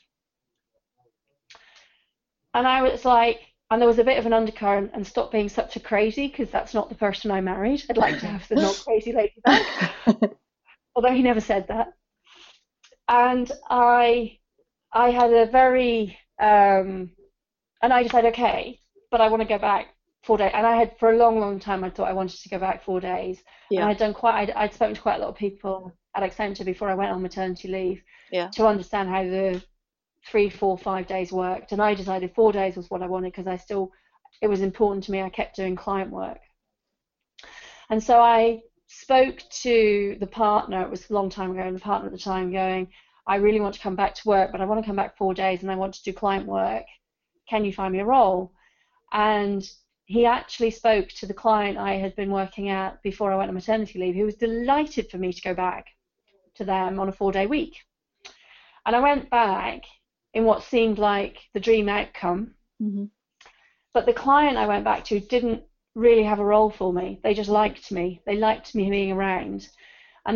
And I was like, and there was a bit of an undercurrent, and stop being such a crazy, because that's not the person I married. I'd like to have the not crazy lady back. Although he never said that. And I had a very, and I decided, okay, but I want to go back 4 days. And I had, for a long time, I thought I wanted to go back 4 days. Yeah. And I'd spoken to quite a lot of people at Accenture before I went on maternity leave to understand how the 3, 4, 5 days worked. And I decided 4 days was what I wanted, because it was important to me. I kept doing client work. And so I spoke to the partner, it was a long time ago, and the partner at the time going, I really want to come back to work, but I want to come back 4 days and I want to do client work. Can you find me a role? And he actually spoke to the client I had been working at before I went on maternity leave, who was delighted for me to go back to them on a 4-day week. And I went back in what seemed like the dream outcome. But the client I went back to didn't really have a role for me. They just liked me. They liked me being around. And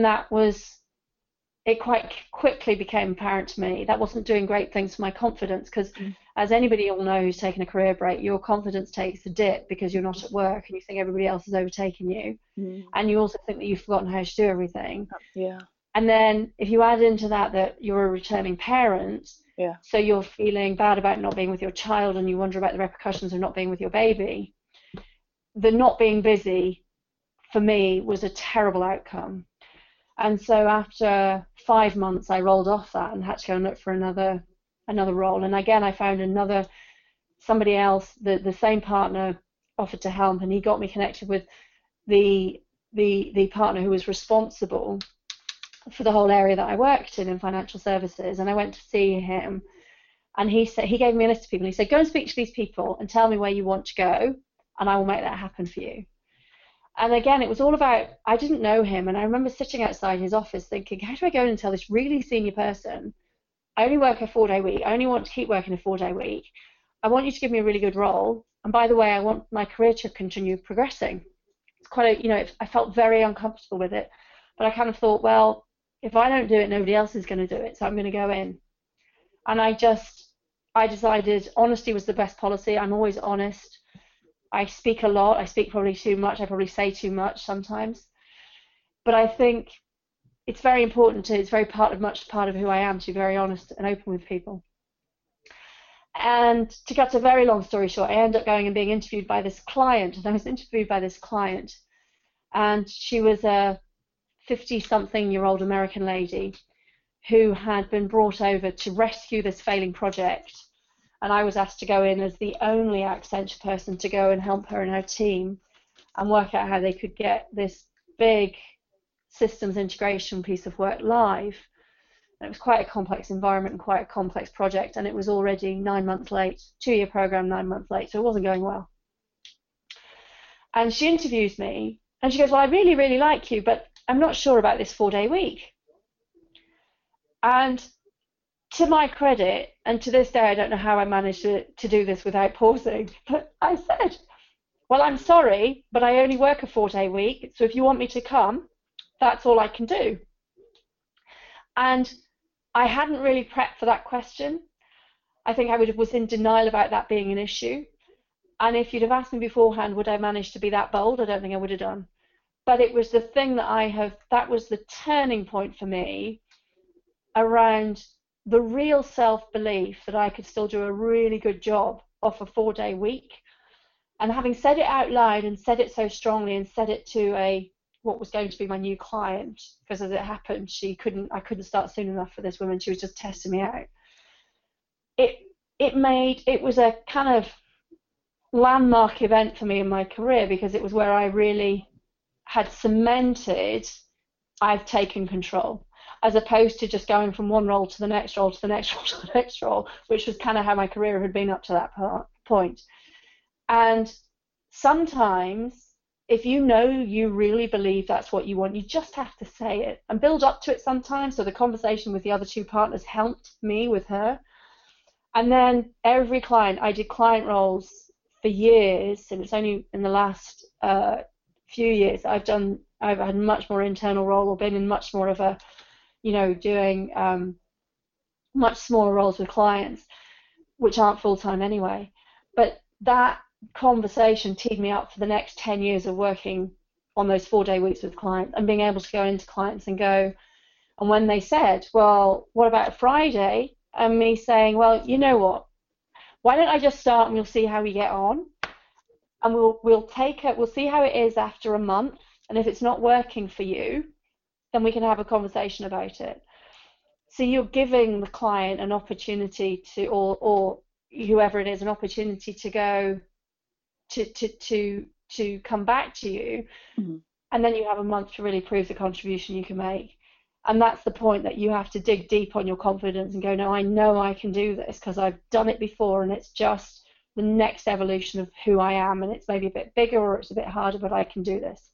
it quite quickly became apparent to me that wasn't doing great things for my confidence, because as anybody will know who's taken a career break, your confidence takes a dip because you're not at work and you think everybody else has overtaken you. And you also think that you've forgotten how to do everything. Yeah. And then if you add into that you're a returning parent, so you're feeling bad about not being with your child and you wonder about the repercussions of not being with your baby, the not being busy for me was a terrible outcome. And so after 5 months, I rolled off that and had to go and look for another role. And again, I found somebody else, the same partner offered to help, and he got me connected with the partner who was responsible for the whole area that I worked in financial services. And I went to see him, and he gave me a list of people. And he said, go and speak to these people and tell me where you want to go, and I will make that happen for you. And again, it was all about, I didn't know him, and I remember sitting outside his office thinking, how do I go in and tell this really senior person, I only work a 4-day week, I only want to keep working a 4-day week, I want you to give me a really good role, and by the way, I want my career to continue progressing. It's quite I felt very uncomfortable with it, but I kind of thought, well, if I don't do it, nobody else is going to do it, so I'm going to go in. And I decided honesty was the best policy. I'm always honest. I speak a lot. I speak probably too much. I probably say too much sometimes. But I think it's very important it's very much part of who I am, to be very honest and open with people. And to cut a very long story short, I ended up going and being interviewed by this client. And I was interviewed by this client, and she was a 50-something-year-old American lady who had been brought over to rescue this failing project. And I was asked to go in as the only Accenture person to go and help her and her team and work out how they could get this big systems integration piece of work live. And it was quite a complex environment and quite a complex project, and it was already 9 months late, 2-year program, 9 months late, so it wasn't going well. And she interviews me, and she goes, well, I really, really like you, but I'm not sure about this 4-day week. And to my credit, and to this day, I don't know how I managed to do this without pausing, but I said, well, I'm sorry, but I only work a 4-day week, so if you want me to come, that's all I can do. And I hadn't really prepped for that question. I think I was in denial about that being an issue. And if you'd have asked me beforehand, would I manage to be that bold? I don't think I would have done. But it was the thing that was the turning point for me around the real self-belief that I could still do a really good job off a 4-day week. And having said it out loud and said it so strongly and said it to what was going to be my new client, because as it happened, I couldn't start soon enough for this woman. She was just testing me out. It was a kind of landmark event for me in my career, because it was where I really had cemented I've taken control, as opposed to just going from one role to the next role to the next role to the next role, which was kind of how my career had been up to that point. And sometimes, if you know you really believe that's what you want, you just have to say it and build up to it sometimes. So the conversation with the other 2 partners helped me with her. And then every client, I did client roles for years, and it's only in the last few years I've had much more internal role, or been in much more of a, doing much smaller roles with clients, which aren't full-time anyway. But that conversation teed me up for the next 10 years of working on those 4-day weeks with clients, and being able to go into clients and go, and when they said, well, what about Friday? And me saying, well, you know what, why don't I just start and we'll see how we get on, and we'll see how it is after a month, and if it's not working for you, then we can have a conversation about it. So you're giving the client an opportunity to, or whoever it is, an opportunity to go to come back to you, mm-hmm. And then you have a month to really prove the contribution you can make. And that's the point, that you have to dig deep on your confidence and go, no, I know I can do this because I've done it before, and it's just the next evolution of who I am, and it's maybe a bit bigger or it's a bit harder, but I can do this.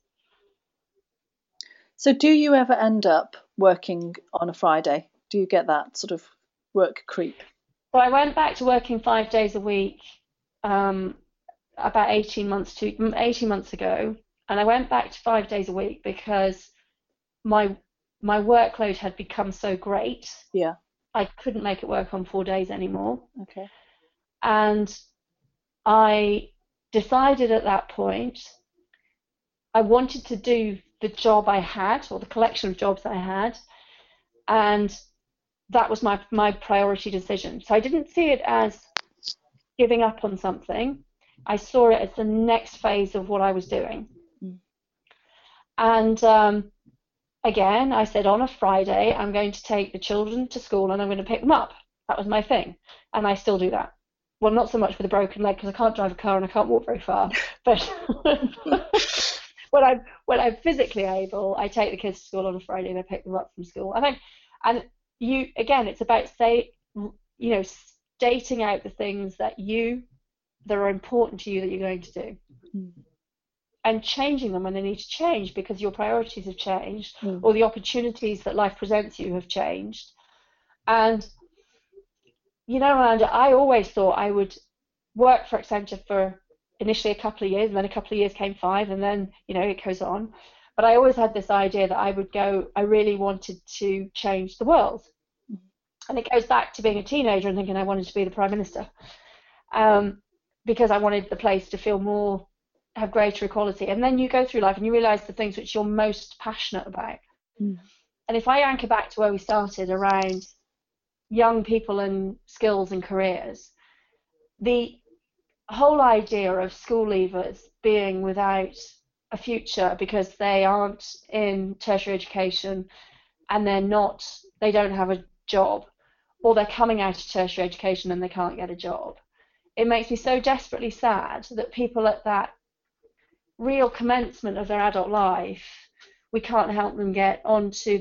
So do you ever end up working on a Friday? Do you get that sort of work creep? So I went back to working 5 days a week about 18 months ago, and I went back to 5 days a week because my workload had become so great. Yeah. I couldn't make it work on 4 days anymore. Okay. And I decided at that point I wanted to do the job I had, or the collection of jobs I had, and that was my priority decision. So I didn't see it as giving up on something. I saw it as the next phase of what I was doing. Mm. And again, I said on a Friday, I'm going to take the children to school and I'm going to pick them up. That was my thing. And I still do that. Well, not so much with a broken leg, because I can't drive a car and I can't walk very far. But when I'm physically able, I take the kids to school on a Friday and I pick them up from school. It's about stating out the things that are important to you that you're going to do. Mm. And changing them when they need to change, because your priorities have changed, or the opportunities that life presents you have changed. And, Amanda, I always thought I would work for Accenture for initially a couple of years, and then a couple of years came 5, and then, it goes on. But I always had this idea that I really wanted to change the world. And it goes back to being a teenager and thinking I wanted to be the Prime Minister, because I wanted the place to have greater equality. And then you go through life and you realise the things which you're most passionate about. Mm. And if I anchor back to where we started around young people and skills and careers, the whole idea of school leavers being without a future because they aren't in tertiary education and they don't have a job, or they're coming out of tertiary education and they can't get a job. It makes me so desperately sad that people at that real commencement of their adult life we can't help them get onto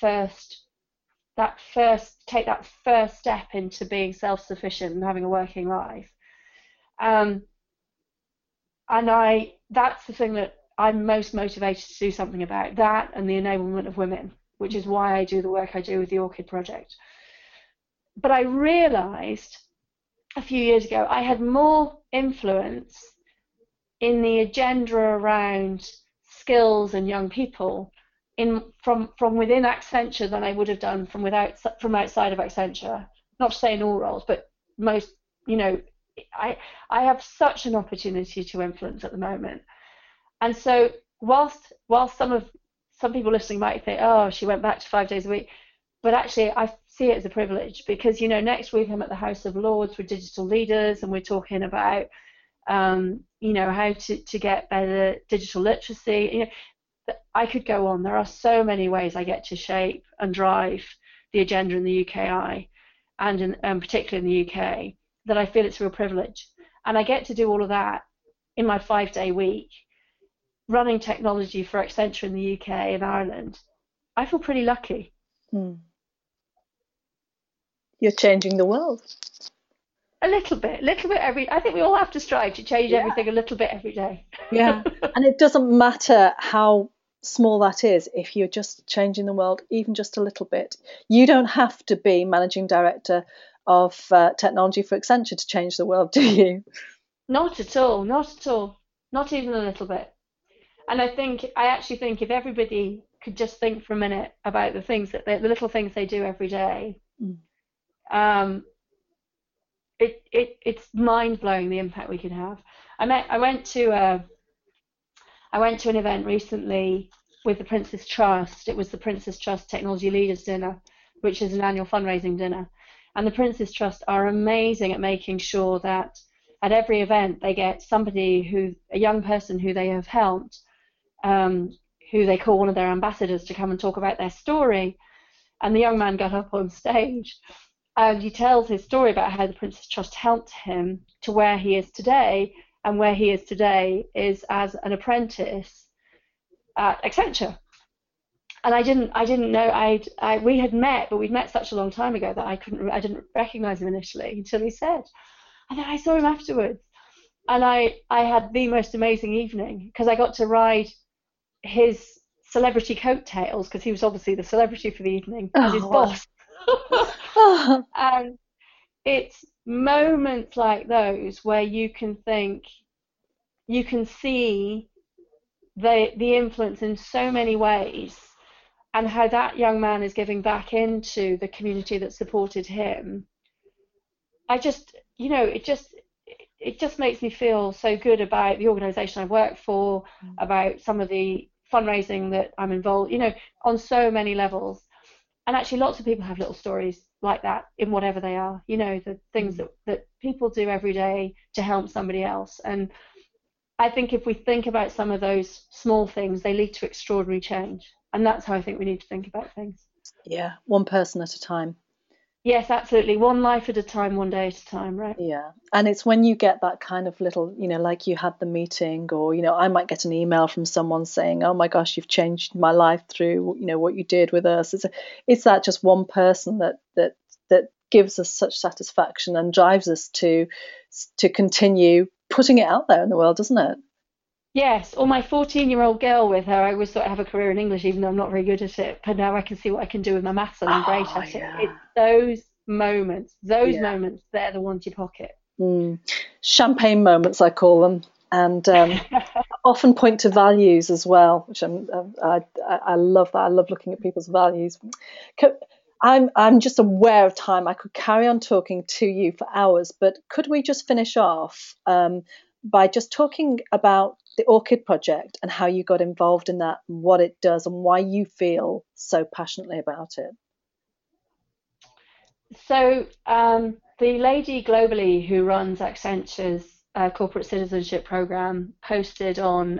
take that first step into being self-sufficient and having a working life. And that's the thing that I'm most motivated to do something about, that and the enablement of women, which is why I do the work I do with the Orchid Project. But I realized a few years ago I had more influence in the agenda around skills and young people from within Accenture than I would have done from outside of Accenture. Not to say in all roles, but most, I have such an opportunity to influence at the moment. And so whilst some people listening might think, oh, she went back to 5 days a week, but actually I see it as a privilege, because next week I'm at the House of Lords with digital leaders, and we're talking about how to get better digital literacy. I could go on. There are so many ways I get to shape and drive the agenda in the UKI, and particularly in the UK, that I feel it's a real privilege. And I get to do all of that in my 5-day week, running technology for Accenture in the UK and Ireland. I feel pretty lucky. You're changing the world. A little bit I think we all have to strive to change everything a little bit every day. Yeah. And it doesn't matter how small that is, if you're just changing the world even just a little bit. You don't have to be managing director of technology for Accenture to change the world, do you? Not at all, not even a little bit. And I actually think if everybody could just think for a minute about the little things they do every day, it's mind-blowing the impact we can have. I went to an event recently with the Prince's Trust. It was the Prince's Trust Technology Leaders Dinner, which is an annual fundraising dinner. And the Prince's Trust are amazing at making sure that at every event they get somebody a young person who they have helped, who they call one of their ambassadors, to come and talk about their story. And the young man got up on stage and he tells his story about how the Prince's Trust helped him to where he is today, and where he is today is as an apprentice at Accenture. And I didn't know we had met, but we'd met such a long time ago that I didn't recognize him initially until he said. And then I saw him afterwards, and I had the most amazing evening, because I got to ride his celebrity coattails, because he was obviously the celebrity for the evening, as his boss. And it's moments like those where you can see the influence in so many ways, and how that young man is giving back into the community that supported him. It just makes me feel so good about the organisation I work for, about some of the fundraising that I'm involved, on so many levels. And actually lots of people have little stories like that in whatever they are, the things that people do every day to help somebody else. And I think if we think about some of those small things, they lead to extraordinary change. And that's how I think we need to think about things. Yeah, one person at a time. Yes, absolutely. One life at a time, one day at a time, right? Yeah. And it's when you get that kind of little, like you had the meeting, or, I might get an email from someone saying, oh my gosh, you've changed my life through, what you did with us. It's that just one person that gives us such satisfaction and drives us to continue putting it out there in the world, doesn't it? Yes, or my 14-year-old girl, with her, I always thought I'd have a career in English, even though I'm not very good at it. But now I can see what I can do with my maths, and I'm great at it. It's those moments, they're the ones you pocket. Champagne moments, I call them, and often point to values as well, which I love that. I love looking at people's values. I'm just aware of time. I could carry on talking to you for hours, but could we just finish off by just talking about the Orchid Project and how you got involved in that, what it does, and why you feel so passionately about it? So the lady globally who runs Accenture's corporate citizenship program posted on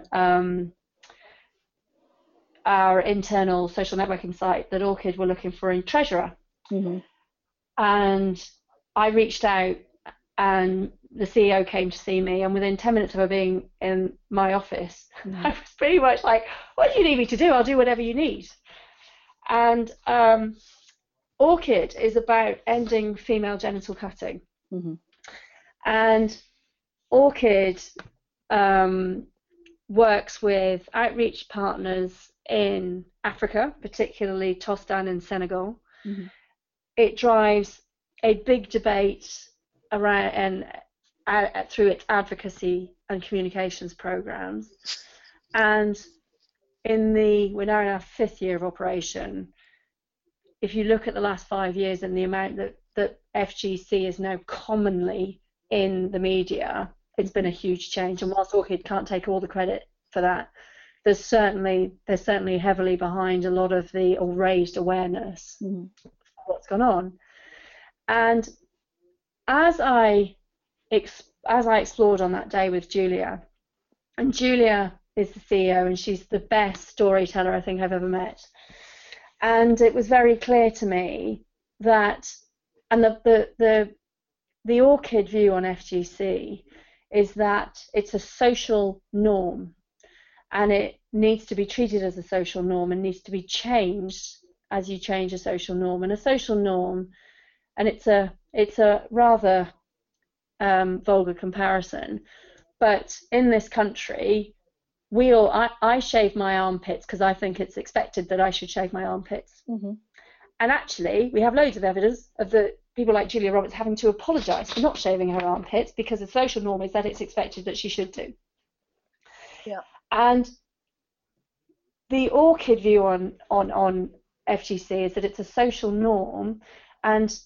our internal social networking site that Orchid were looking for a treasurer. And I reached out and the CEO came to see me, and within 10 minutes of her being in my office, Mm. I was pretty much like, what do you need me to do? I'll do whatever you need. And Orchid is about ending female genital cutting. Mm-hmm. And Orchid works with outreach partners in Africa, particularly Tostan in Senegal. Mm-hmm. It drives a big debate around and through its advocacy and communications programs. And we're now in our 5th year of operation. If you look at the last 5 years and the amount that FGC is now commonly in the media, it's been a huge change. And whilst Orchid can't take all the credit for that, they're certainly heavily behind a lot of the raised awareness of what's gone on. And as I explored on that day with Julia, and Julia is the CEO, and she's the best storyteller I think I've ever met. And it was very clear to me that, and the Orchid view on FGC is that it's a social norm, and it needs to be treated as a social norm and needs to be changed as you change a social norm. And a social norm, and it's a rather vulgar comparison, but in this country, I shave my armpits because I think it's expected that I should shave my armpits. Mm-hmm. And actually, we have loads of evidence of the people like Julia Roberts having to apologise for not shaving her armpits because the social norm is that it's expected that she should do. Yeah. And the Orchid view on FGC is that it's a social norm, and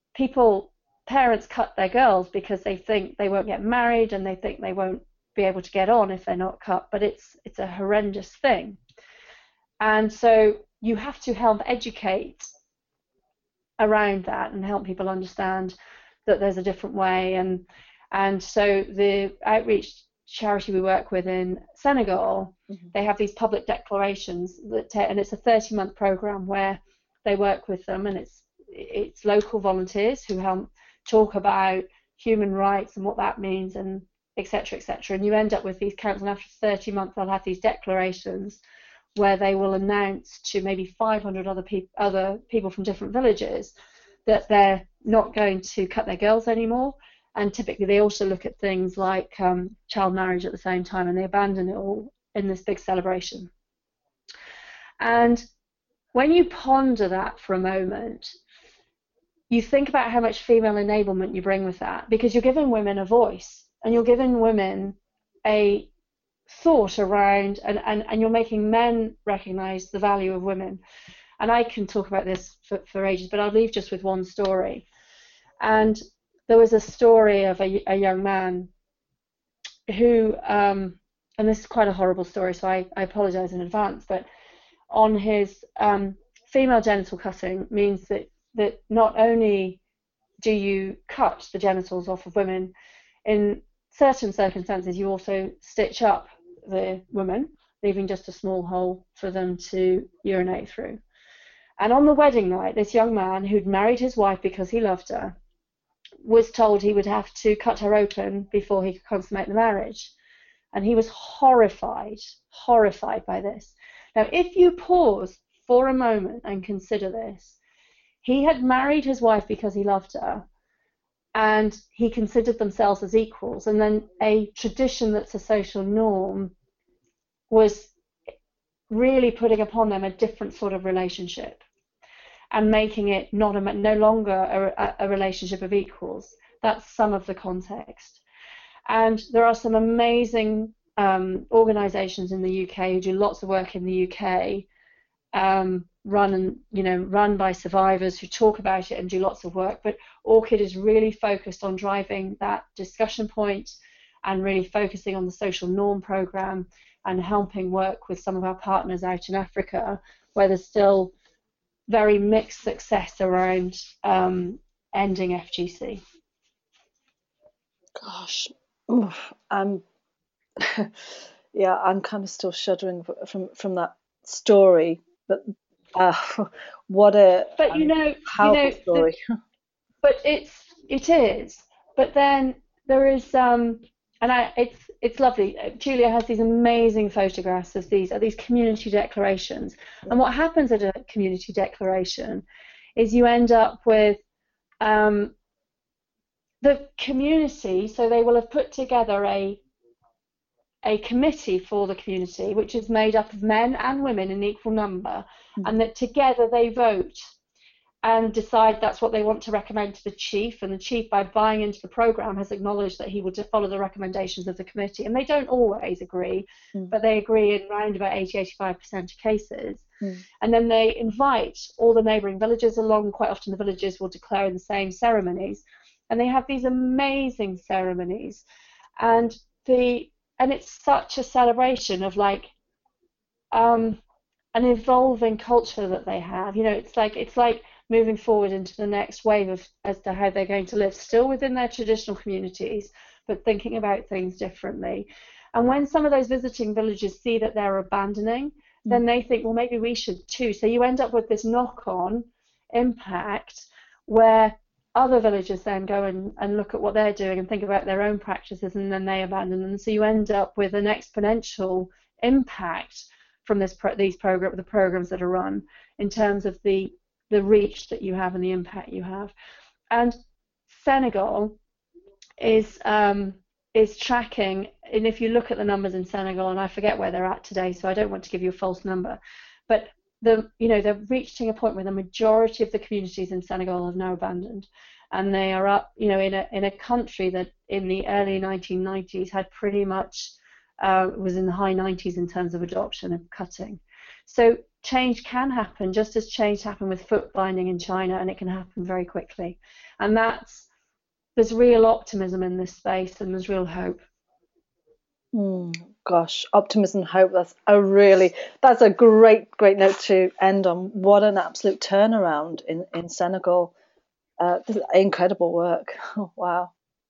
parents cut their girls because they think they won't get married and they think they won't be able to get on if they're not cut, but it's a horrendous thing. And so you have to help educate around that and help people understand that there's a different way. And so the outreach charity we work with in Senegal, mm-hmm. they have these public declarations and it's a 30-month program where they work with them, and it's local volunteers who help talk about human rights and what that means, and etc., etc. And you end up with these councils, and after 30 months they'll have these declarations where they will announce to maybe 500 other people from different villages that they're not going to cut their girls anymore. And typically they also look at things like child marriage at the same time, and they abandon it all in this big celebration. And when you ponder that for a moment, you think about how much female enablement you bring with that, because you're giving women a voice. And you're giving women a thought around, and you're making men recognise the value of women. And I can talk about this for ages, but I'll leave just with one story. And there was a story of a young man who, and this is quite a horrible story, so I apologise in advance, but on his female genital cutting means that not only do you cut the genitals off of women, in certain circumstances you also stitch up the woman, leaving just a small hole for them to urinate through. And on the wedding night, this young man who'd married his wife because he loved her was told he would have to cut her open before he could consummate the marriage. And he was horrified by this. Now, if you pause for a moment and consider this, he had married his wife because he loved her, and he considered themselves as equals, and then a tradition that's a social norm was really putting upon them a different sort of relationship and making it no longer a relationship of equals. That's some of the context. And there are some amazing organisations in the UK who do lots of work in the UK, run by survivors who talk about it and do lots of work. But Orchid is really focused on driving that discussion point and really focusing on the social norm program and helping work with some of our partners out in Africa where there's still very mixed success around ending FGC. Gosh, I'm kind of still shuddering from that story, but what a powerful story. But it is. But then There is it's lovely. Julia has these amazing photographs of these community declarations. And what happens at a community declaration is you end up with the community, so they will have put together a committee for the community, which is made up of men and women in equal number, and that together they vote and decide that's what they want to recommend to the chief. And the chief, by buying into the programme, has acknowledged that he will follow the recommendations of the committee. And they don't always agree, but they agree in around about 80-85% of cases. And then they invite all the neighbouring villages along. Quite often the villages will declare in the same ceremonies. And they have these amazing ceremonies. And it's such a celebration of like an evolving culture that they have. You know, it's like moving forward into the next wave as to how they're going to live, still within their traditional communities, but thinking about things differently. And when some of those visiting villages see that they're abandoning, then they think, well, maybe we should too. So you end up with this knock-on impact where other villagers then go and look at what they're doing and think about their own practices, and then they abandon them. So you end up with an exponential impact from the programs that are run in terms of the reach that you have and the impact you have. And Senegal is tracking, and if you look at the numbers in Senegal, and I forget where they're at today, so I don't want to give you a false number, but they're reaching a point where the majority of the communities in Senegal have now abandoned, and they are up, in a country that in the early 1990s had pretty much was in the high 90s in terms of adoption and cutting. So change can happen, just as change happened with foot binding in China, and it can happen very quickly. And there's real optimism in this space, and there's real hope. Gosh, optimism and hope. That's a great note to end on. What an absolute turnaround in Senegal. Incredible work. Oh, wow.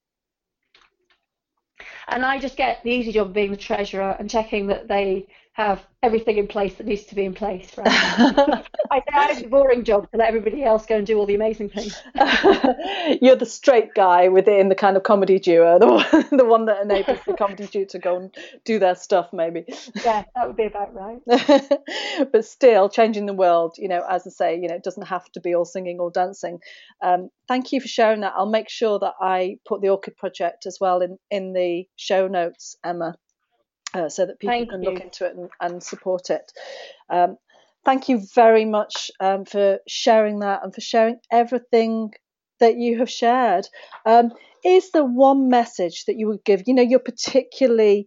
And I just get the easy job of being the treasurer and checking that they have everything in place that needs to be in place. Right? I have the boring job to let everybody else go and do all the amazing things. You're the straight guy within the kind of comedy duo, the one that enables the comedy duo to go and do their stuff, maybe. Yeah, that would be about right. But still, changing the world, as I say, it doesn't have to be all singing or dancing. Thank you for sharing that. I'll make sure that I put the Orchid Project as well in the show notes, Emma. So that people can look into it and support it. Thank you very much for sharing that and for sharing everything that you have shared. Is there one message that you would give? You're particularly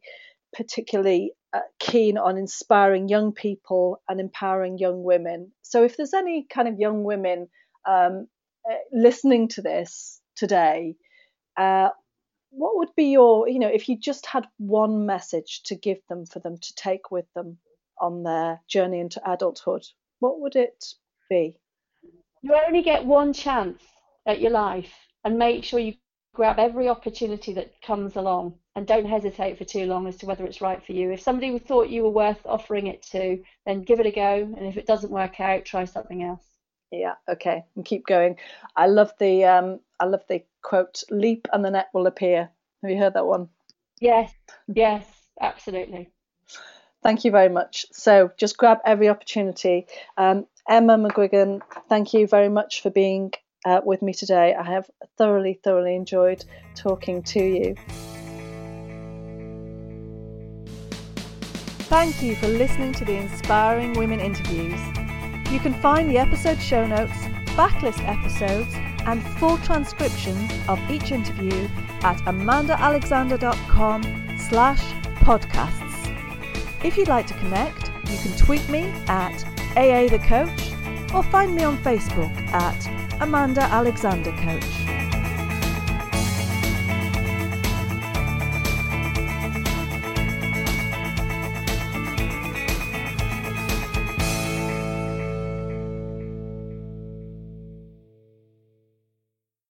keen on inspiring young people and empowering young women. So if there's any kind of young women listening to this today, what would be your, if you just had one message to give them, for them to take with them on their journey into adulthood, what would it be? You only get one chance at your life, and make sure you grab every opportunity that comes along, and don't hesitate for too long as to whether it's right for you. If somebody thought you were worth offering it to, then give it a go, and if it doesn't work out, try something else. Yeah, okay, and keep going. I love the quote, "Leap and the net will appear." Have you heard that one? Yes, absolutely. Thank you very much. So just grab every opportunity. Emma McGuigan, thank you very much for being with me today. I have thoroughly enjoyed talking to you. Thank you for listening to the Inspiring Women interviews. You can find the episode show notes, backlist episodes, and full transcriptions of each interview at amandaalexander.com/podcasts. If you'd like to connect, you can tweet me at AA the Coach, or find me on Facebook at Amanda Alexander Coach.